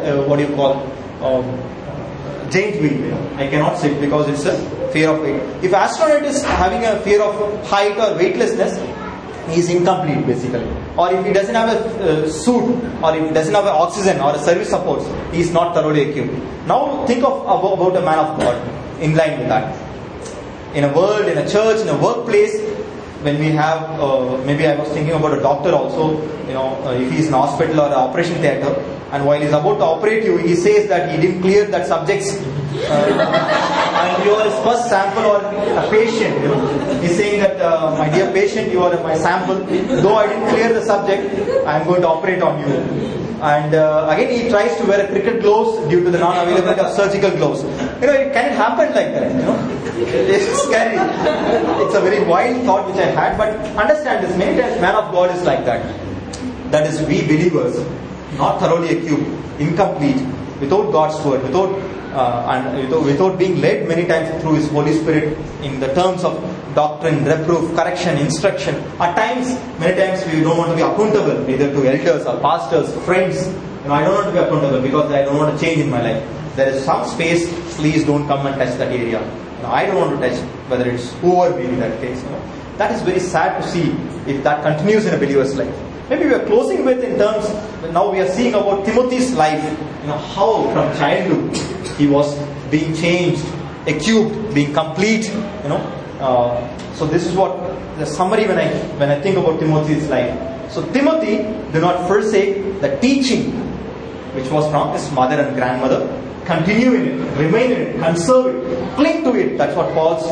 giant wheel. I cannot sit because it's a fear of weight. If astronaut is having a fear of height or weightlessness, he is incomplete basically. Or if he doesn't have a suit, or if he doesn't have oxygen or a service support, he is not thoroughly equipped. Now think about a man of God in line with that. In a world, in a church, in a workplace, when we have, maybe I was thinking about a doctor also, if he is in a hospital or an operation theatre, and while he is about to operate you, he says that he didn't clear that subject's, and you are his first sample or a patient, he's saying that, my dear patient, you are my sample, though I didn't clear the subject, I am going to operate on you. And again he tries to wear a cricket gloves due to the non-availability of surgical gloves. Can it happen like that? It's scary. It's a very wild thought which I had, but understand this, many times man of God is like that. That is, we believers, not thoroughly equipped, incomplete, without God's word, without being led many times through His Holy Spirit in the terms of doctrine, reproof, correction, instruction. At times, many times we don't want to be accountable either to elders or pastors, friends. I don't want to be accountable because I don't want to change in my life. There is some space, please don't come and touch that area. I don't want to touch, whether it's whoever may be that case. That is very sad to see if that continues in a believer's life. Maybe we are closing with in terms, now we are seeing about Timothy's life, how from childhood he was being changed, equipped, being complete, so this is what the summary when I think about Timothy's life. So Timothy, do not forsake the teaching which was from his mother and grandmother. Continue in it, remain in it, conserve it, cling to it. That's what Paul's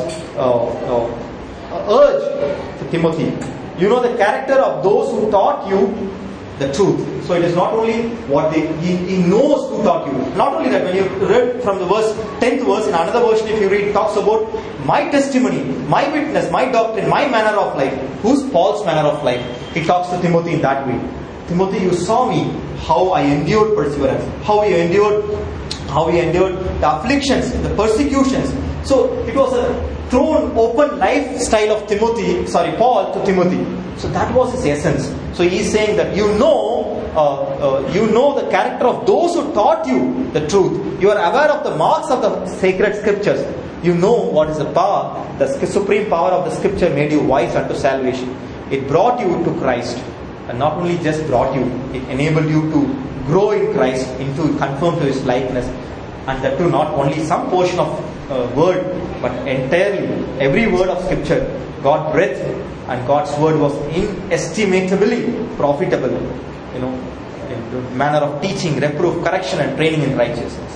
urge to Timothy. The character of those who taught you the truth. So it is not only what he knows who taught you. Not only that, when you read from the 10th verse, in another version if you read, it talks about my testimony, my witness, my doctrine, my manner of life. Who's Paul's manner of life? He talks to Timothy in that way. Timothy, you saw me, how I endured perseverance, how he endured the afflictions, the persecutions. So it was a thrown open lifestyle of Paul to Timothy. So that was his essence. So he is saying that you know the character of those who taught you the truth. You are aware of the marks of the sacred scriptures. You know what is the power, the supreme power of the scripture made you wise unto salvation. It brought you to Christ. And not only just brought you, it enabled you to grow in Christ, into conform to His likeness. And that too, not only some portion of word, but entirely every word of scripture, God breathed, and God's word was inestimably profitable, in the manner of teaching, reproof, correction and training in righteousness.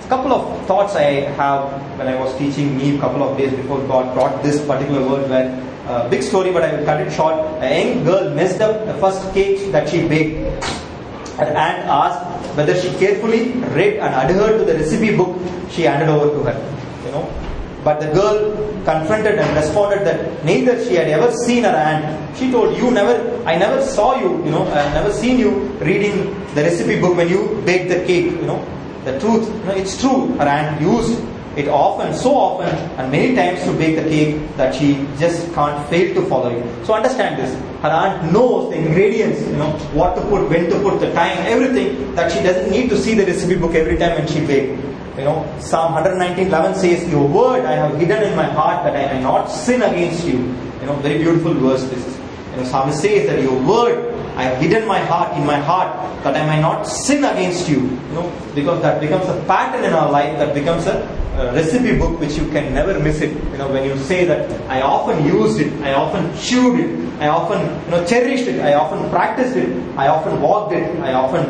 couple of thoughts I have when I was teaching me a couple of days before God brought this particular word, where big story, but I will cut it short. A young girl messed up the first cake that she baked. Her aunt asked whether she carefully read and adhered to the recipe book she handed over to her. But the girl confronted and responded that neither she had ever seen her aunt. She told, I never saw you, I never seen you reading the recipe book when you baked the cake, The truth, it's true. Her aunt used it often, so often, and many times to bake the cake that she just can't fail to follow it. So understand this. Her aunt knows the ingredients, what to put, when to put, the time, everything, that she doesn't need to see the recipe book every time when she bakes. Psalm 119:11 says, "Your word I have hidden in my heart that I may not sin against you." Very beautiful verse this is. Psalmist says that your word I have hidden in my heart that I may not sin against you. Because that becomes a pattern in our life, that becomes a recipe book which you can never miss it. When you say that I often used it, I often chewed it, I often cherished it, I often practiced it, I often walked it, I often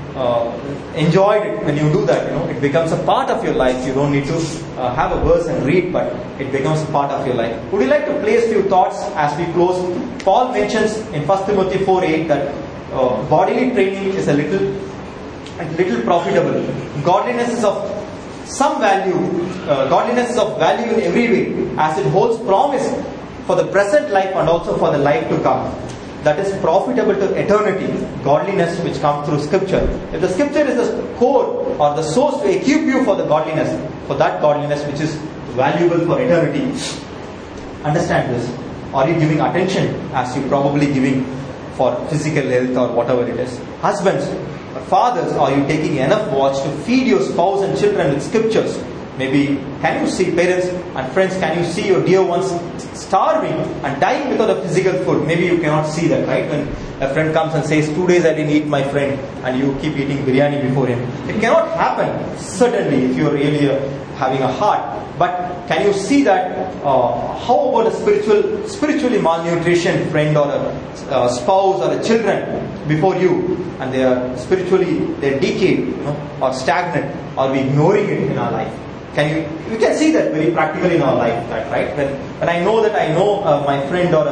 enjoyed it. When you do that, it becomes a part of your life. You don't need to have a verse and read, but it becomes a part of your life. Would you like to place few thoughts as we close? Paul mentions in 1 Timothy 4:8 that bodily training is a little profitable. Godliness is of some value. Godliness is of value in every way, as it holds promise for the present life and also for the life to come. That is profitable to eternity. Godliness which comes through Scripture. If the Scripture is the core or the source to equip you for the godliness, for that godliness which is valuable for eternity. Understand this. Are you giving attention as you probably giving for physical health or whatever it is? Husbands, fathers, are you taking enough watch to feed your spouse and children with Scriptures? Maybe, can you see, parents and friends, can you see your dear ones starving and dying because of physical food? Maybe you cannot see that, right? When a friend comes and says, 2 days I didn't eat, my friend, and you keep eating biryani before him. It cannot happen, certainly, if you are really having a heart. But can you see that? How about a spiritually malnutrition friend or a spouse or a children before you, and they are they're decayed, or stagnant, or we ignoring it in our life? You can see that very practically in our life, right? When I know that my friend or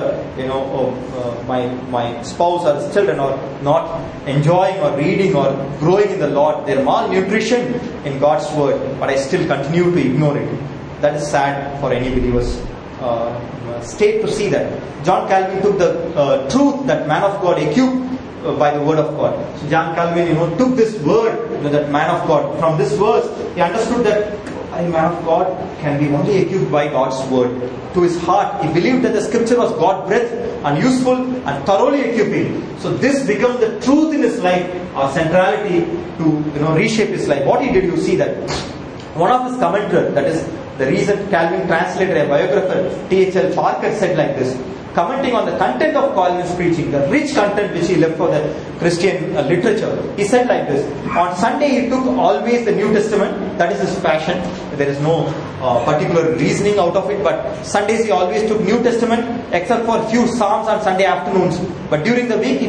my spouse or children are not enjoying or reading or growing in the Lord, they're malnutrition in God's word, but I still continue to ignore it. That is sad for any believer's state to see that. John Calvin took the truth that man of God equipped by the word of God. So John Calvin, took this word, that man of God, from this verse, he understood that a man of God can be only equipped by God's word. To his heart, he believed that the Scripture was God-breathed and useful and thoroughly equipping. So this becomes the truth in his life, or centrality to reshape his life. What he did, you see that one of his commentators, that is the reason Calvin translated, a biographer, T.H.L. Parker, said like this, commenting on the content of Calvin's preaching, the rich content which he left for the Christian literature. He said like this: on Sunday he took always the New Testament, that is his passion. There is no particular reasoning out of it, but Sundays he always took New Testament, except for a few Psalms on Sunday afternoons. But during the week he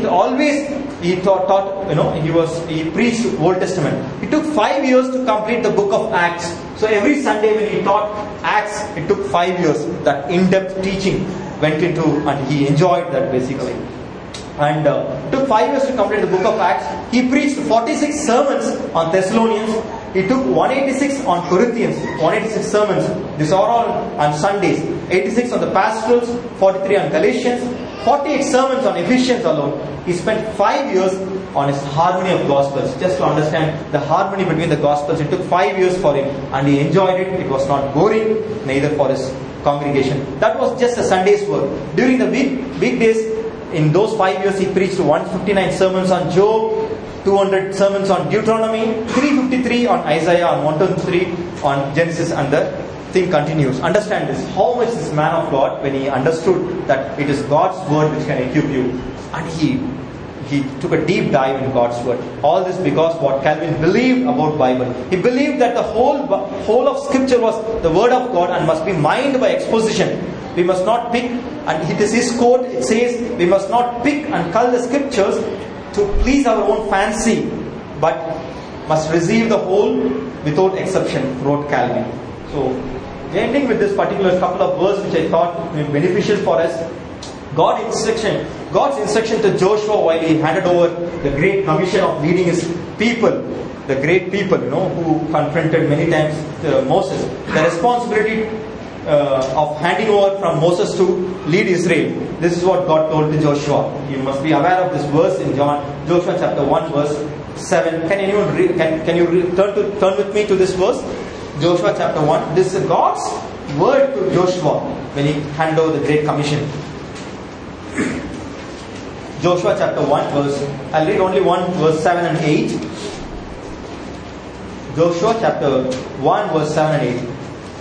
taught, he preached Old Testament. It took 5 years to complete the book of Acts. So every Sunday when he taught Acts, it took 5 years. That in-depth teaching went into, and he enjoyed that basically. And it took 5 years to complete the book of Acts. He preached 46 sermons on Thessalonians. He took 186 on Corinthians, 186 sermons. These are all on Sundays. 86 on the pastorals, 43 on Galatians, 48 sermons on Ephesians alone. He spent 5 years on his harmony of Gospels. Just to understand the harmony between the Gospels, it took 5 years for him, and he enjoyed it. It was not boring, neither for his congregation. That was just a Sunday's work. During the weekdays, in those 5 years, he preached 159 sermons on Job, 200 sermons on Deuteronomy, 353 on Isaiah, and 123 on Genesis, and the thing continues. Understand this, how much this man of God, when he understood that it is God's word which can equip you, and he took a deep dive in God's word. All this because what Calvin believed about Bible. He believed that the whole of Scripture was the word of God and must be mined by exposition. We must not pick, and it is his quote, it says, we must not pick and cull the Scriptures to please our own fancy, but must receive the whole without exception, wrote Calvin. So, ending with this particular couple of verses which I thought may be beneficial for us. God's instruction to Joshua while he handed over the great commission of leading his people, the great people, who confronted many times Moses. The responsibility of handing over from Moses to lead Israel. This is what God told to Joshua. You must be aware of this verse in Joshua chapter 1 verse 7. Can anyone read? Can you turn with me to this verse? Joshua chapter 1. This is God's word to Joshua when he handed over the great commission. Joshua chapter 1 verse, I'll read only 1 verse 7 and 8. Joshua chapter 1 verse 7 and 8.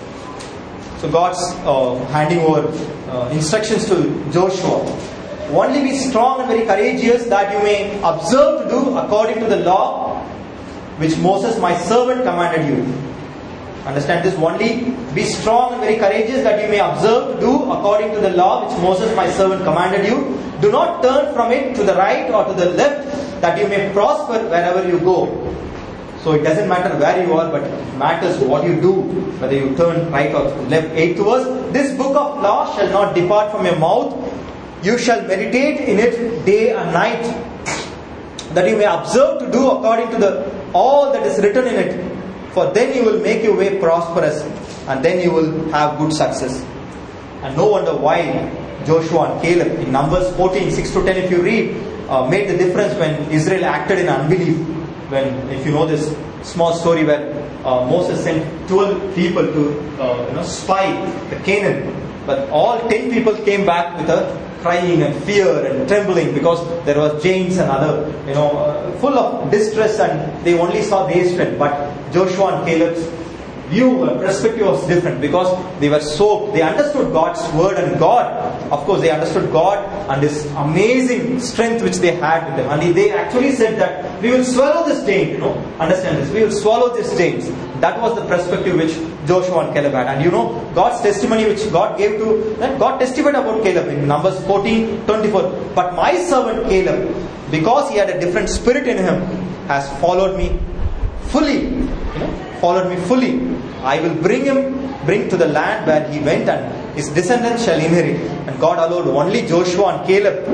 So God's handing over instructions to Joshua. Only be strong and very courageous that you may observe to do according to the law which Moses my servant commanded you. Understand this? Only be strong and very courageous that you may observe to do according to the law which Moses my servant commanded you. Do not turn from it to the right or to the left, that you may prosper wherever you go. So it doesn't matter where you are, but it matters what you do, whether you turn right or left. 8th verse, this book of law shall not depart from your mouth. You shall meditate in it day and night, that you may observe to do according to all that is written in it. For then you will make your way prosperous, and then you will have good success. And no wonder why Joshua and Caleb in Numbers 14, 6-10, if you read, made the difference when Israel acted in unbelief. When, if you know this small story where Moses sent 12 people to spy the Canaan, but all 10 people came back with a crying and fear and trembling because there was giants and other, full of distress, and they only saw their strength. But Joshua and Caleb's view and perspective was different because they were soaked. They understood God's word and God. Of course, they understood God and His amazing strength which they had with them. And they actually said that we will swallow this giant. Understand this? We will swallow this giant. That was the perspective which Joshua and Caleb had. And God's testimony which God gave to them, God testified about Caleb in Numbers 14:24. But my servant Caleb, because he had a different spirit in him, has followed me fully. Followed me fully. I will bring to the land where he went, and his descendants shall inherit. And God allowed only Joshua and Caleb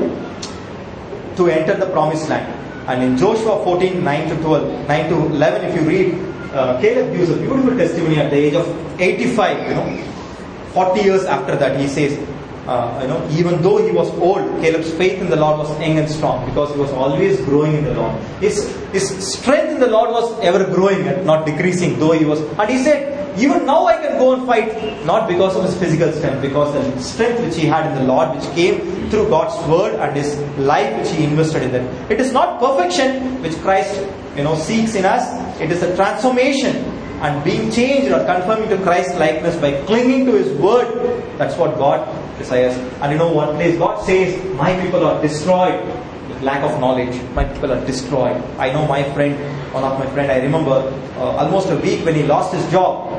to enter the promised land. And in Joshua 14, 9-11, if you read, Caleb gives a beautiful testimony at the age of 85, 40 years after that, he says, even though he was old, Caleb's faith in the Lord was young and strong because he was always growing in the Lord. His strength in the Lord was ever growing and not decreasing, though he was. And he said, even now I can go and fight, not because of his physical strength, because the strength which he had in the Lord, which came through God's word and his life which he invested in that. It is not perfection which Christ, seeks in us. It is a transformation and being changed or conforming to Christ's likeness by clinging to His word. That's what God desires. And one place God says, my people are destroyed with lack of knowledge. My people are destroyed. I know one of my friend, I remember almost a week when he lost his job,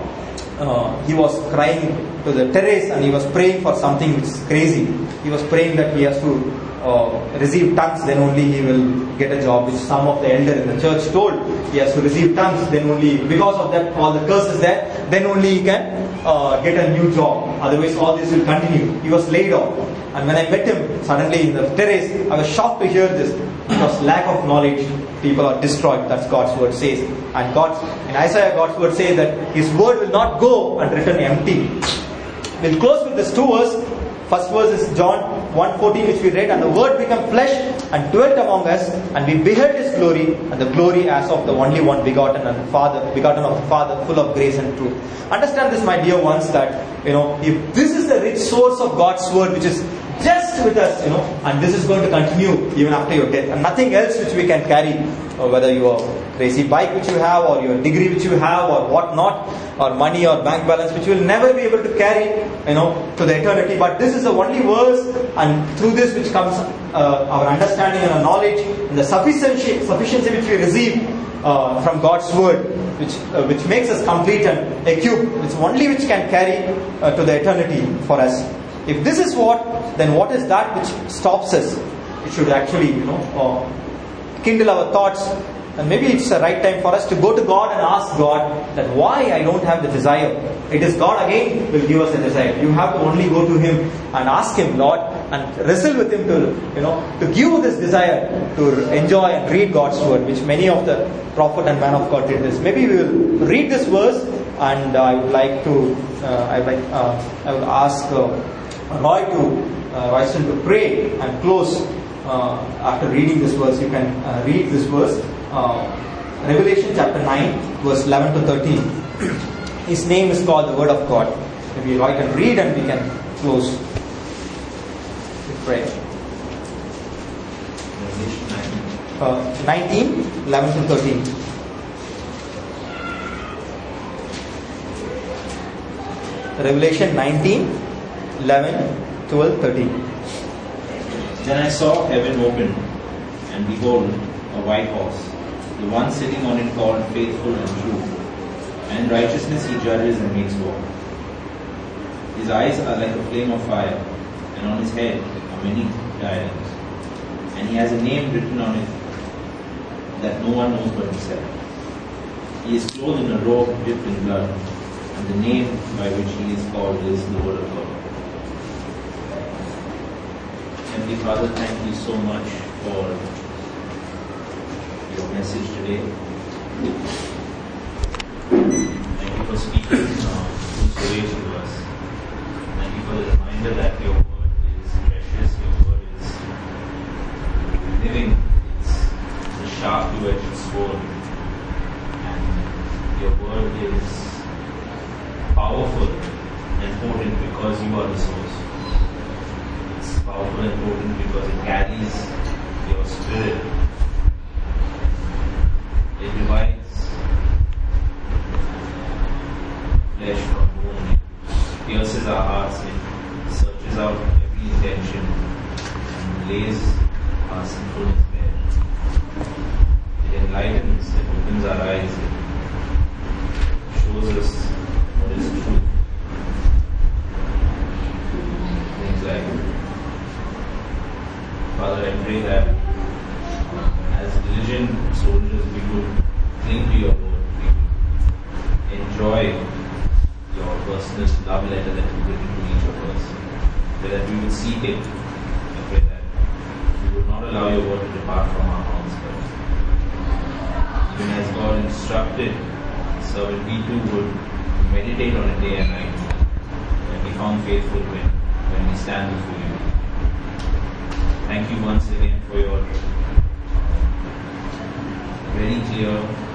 he was crying to the terrace and he was praying for something which is crazy. He was praying that he has to receive tongues, then only he will get a job, which some of the elder in the church told. He has to receive tongues, then only, because of that, all the curses there, then only he can get a new job. Otherwise, all this will continue. He was laid off. And when I met him suddenly in the terrace, I was shocked to hear this. Because lack of knowledge, people are destroyed. That's God's word says. And in Isaiah, God's word says that His word will not go and return empty. We'll close with this 2 verse. First verse is John 1:14, which we read. And the word became flesh and dwelt among us, and we beheld His glory, and the glory as of the only one begotten of the Father, full of grace and truth. Understand this, my dear ones, that if this is the rich source of God's word, which is just with us, and this is going to continue even after your death, and nothing else which we can carry, whether your crazy bike which you have, or your degree which you have, or what not, or money or bank balance which you will never be able to carry, to the eternity. But this is the only verse, and through this which comes our understanding and our knowledge, and the sufficiency which we receive from God's word, which makes us complete and equipped, which can carry to the eternity for us. If this is then what is that which stops us? It should actually, kindle our thoughts, And maybe it's the right time for us to go to God and ask God that why I don't have the desire. It is God again will give us a desire. You have to only go to Him and ask Him, Lord, and wrestle with Him to give you this desire to enjoy and read God's word, which many of the prophet and man of God did this. Maybe we will read this verse, and I would like to, I would ask Royston to pray and close after reading this verse. You can read this verse. Revelation chapter 9 verse 11 to 13. His name is called the Word of God. Maybe I can read and we can close with prayer.
Revelation
19, 11 to 13. Revelation 19, 11, 12, 13.
Then I saw heaven opened, and behold, a white horse. The one sitting on it called Faithful and True, and in righteousness he judges and makes war. His eyes are like a flame of fire, and on his head are many diadems. And he has a name written on it that no one knows but himself. He is clothed in a robe dipped in blood, and the name by which he is called is the Word of God. Heavenly Father, thank you so much for your message today. Thank you for speaking through way to us. Thank you for the reminder that your word is precious, your word is living, it's a sharp two-edged sword, and your word is powerful and potent because you are the source. It's powerful and potent because it carries your spirit. It divides flesh from bone. It pierces our hearts. It searches out every intention and lays our sinfulness bare. It enlightens. It opens our eyes. It shows us what is truth. Things like, Father, I pray that as diligent soldiers we would cling to your word, we would enjoy your personal love letter that you bring to each of us. Pray that we would seek it. I pray that we would not allow your word to depart from our mouths, but even as God instructed His servant, we too would meditate on it day and night and be found faithful when we stand before you. Thank you once again for your very clear